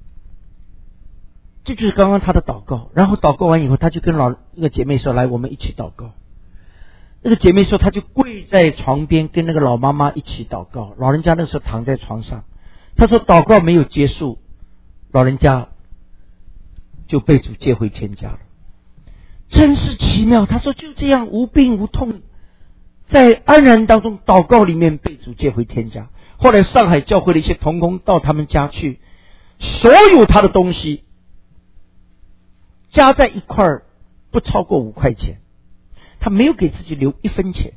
这就是刚刚他的祷告。然后祷告完以后，他就跟那个姐妹说：“来，我们一起祷告。”那个姐妹说，她就跪在床边跟那个老妈妈一起祷告。老人家那时候躺在床上，她说祷告没有结束，老人家就被主接回天家了。真是奇妙。她说就这样无病无痛，在安然当中祷告里面被主接回天家。后来上海教会的一些同工到他们家去，所有他的东西加在一块儿不超过5块钱，他没有给自己留1分钱。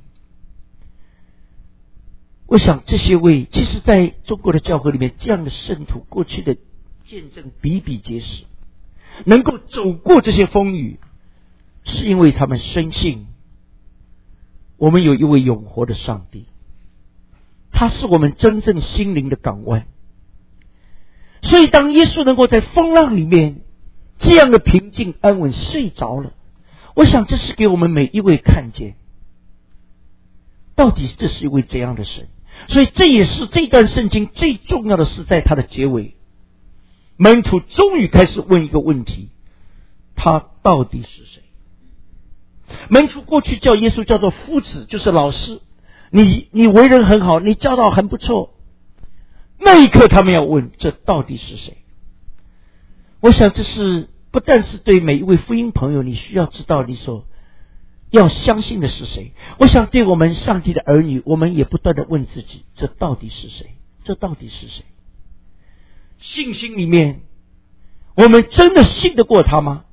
我想这些位其实在中国的教会里面，这样的圣徒过去的见证比比皆是，能够走过这些风雨，是因为他们深信我们有一位永活的上帝，他是我们真正心灵的港湾。所以当耶稣能够在风浪里面这样的平静安稳睡着了，我想这是给我们每一位看见，到底这是一位怎样的神。所以这也是这段圣经最重要的是在它的结尾，门徒终于开始问一个问题：他到底是谁？门徒过去叫耶稣叫做夫子，就是老师，你为人很好，你教导很不错。那一刻他们要问，这到底是谁？我想这是不但是对每一位福音朋友你需要知道你所要相信的是谁，我想对我们上帝的儿女，我们也不断的问自己，这到底是谁？这到底是谁？信心里面我们真的信得过他吗？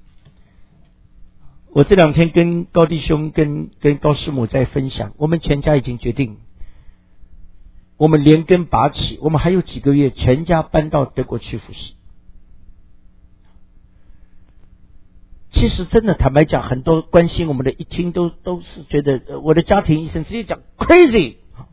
我这2天跟高弟兄跟高师母在分享，我们全家已经决定，我们连根拔起，我们还有几个月全家搬到德国去服侍。其实真的坦白讲，很多关心我们的一听都是觉得我的家庭医生直接讲 crazy。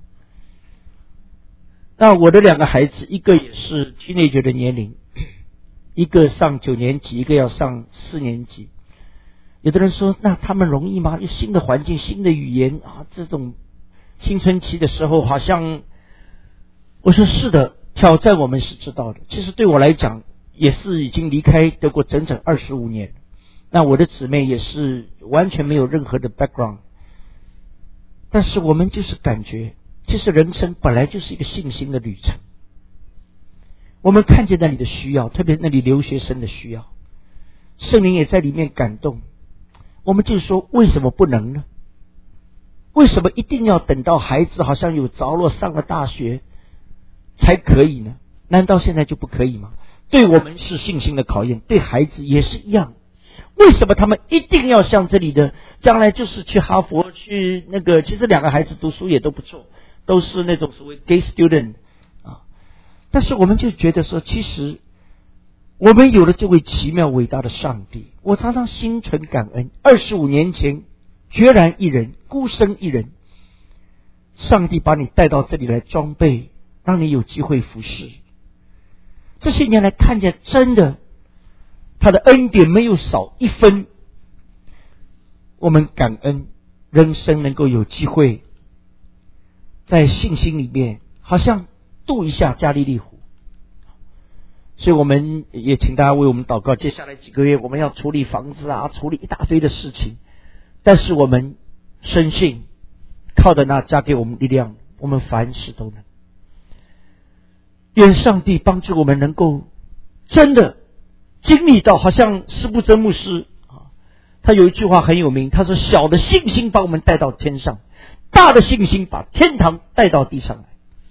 那我的2个孩子，一个也是 teenager 的年龄，一个上9年级，一个要上4年级。有的人说那他们容易吗？有新的环境新的语言啊，这种青春期的时候好像，我说是的，挑战我们是知道的。其实对我来讲也是已经离开德国整整25年，那我的姊妹也是完全没有任何的 background， 但是我们就是感觉其实人生本来就是一个信心的旅程。我们看见那里的需要，特别那里留学生的需要，圣灵也在里面感动。我们就说为什么不能呢？为什么一定要等到孩子好像有着落上了大学才可以呢？难道现在就不可以吗？对我们是信心的考验，对孩子也是一样。为什么他们一定要像这里的将来就是去哈佛去那个，其实2个孩子读书也都不错，都是那种所谓 gay student 啊。但是我们就觉得说，其实我们有了这位奇妙伟大的上帝，我常常心存感恩。25年前决然一人，孤身一人，上帝把你带到这里来装备，让你有机会服侍。这些年来看见真的他的恩典没有少1分，我们感恩人生能够有机会在信心里面好像渡一下加利利湖。所以我们也请大家为我们祷告，接下来几个月我们要处理房子啊，处理一大堆的事情，但是我们深信靠着那加给我们力量，我们凡事都能。愿上帝帮助我们能够真的经历到，好像施布真牧师他有一句话很有名，他说小的信心把我们带到天上，大的信心把天堂带到地上来。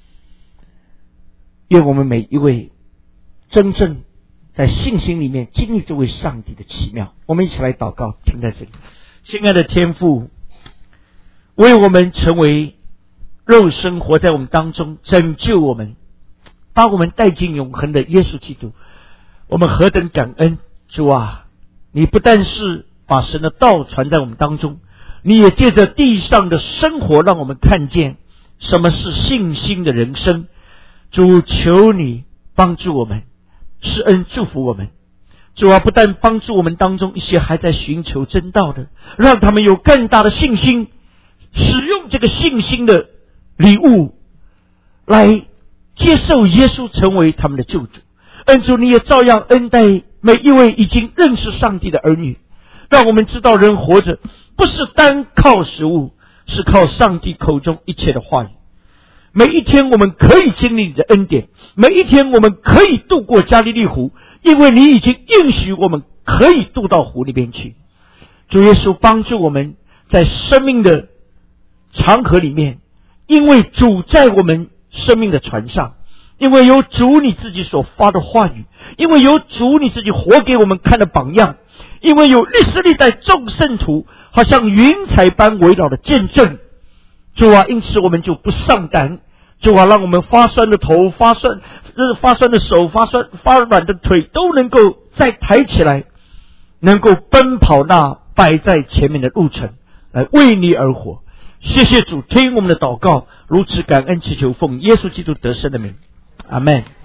愿我们每一位真正在信心里面经历这位上帝的奇妙。我们一起来祷告，停在这里。亲爱的天父，为我们成为肉身活在我们当中，拯救我们，把我们带进永恒的耶稣基督，我们何等感恩。主啊，你不但是把神的道传在我们当中，你也借着地上的生活让我们看见什么是信心的人生。主，求你帮助我们，施恩祝福我们， 主啊，不但帮助我们当中一些还在寻求真道的，让他们有更大的信心，使用这个信心的礼物来接受耶稣成为他们的救主。恩主，你也照样恩待每一位已经认识上帝的儿女，让我们知道人活着不是单靠食物，是靠上帝口中一切的话语。每一天我们可以经历你的恩典，每一天我们可以渡过加利利湖，因为你已经应许我们可以渡到湖里边去。主耶稣帮助我们在生命的长河里面，因为主在我们生命的船上，因为有主你自己所发的话语，因为有主你自己活给我们看的榜样，因为有历史历代众圣徒好像云彩般围绕的见证。主啊，因此我们就不上胆。主啊，让我们发酸的头、发酸的手、发软的腿都能够再抬起来，能够奔跑那摆在前面的路程，来为你而活。谢谢主，听我们的祷告，如此感恩祈求，奉耶稣基督得胜的名，阿们。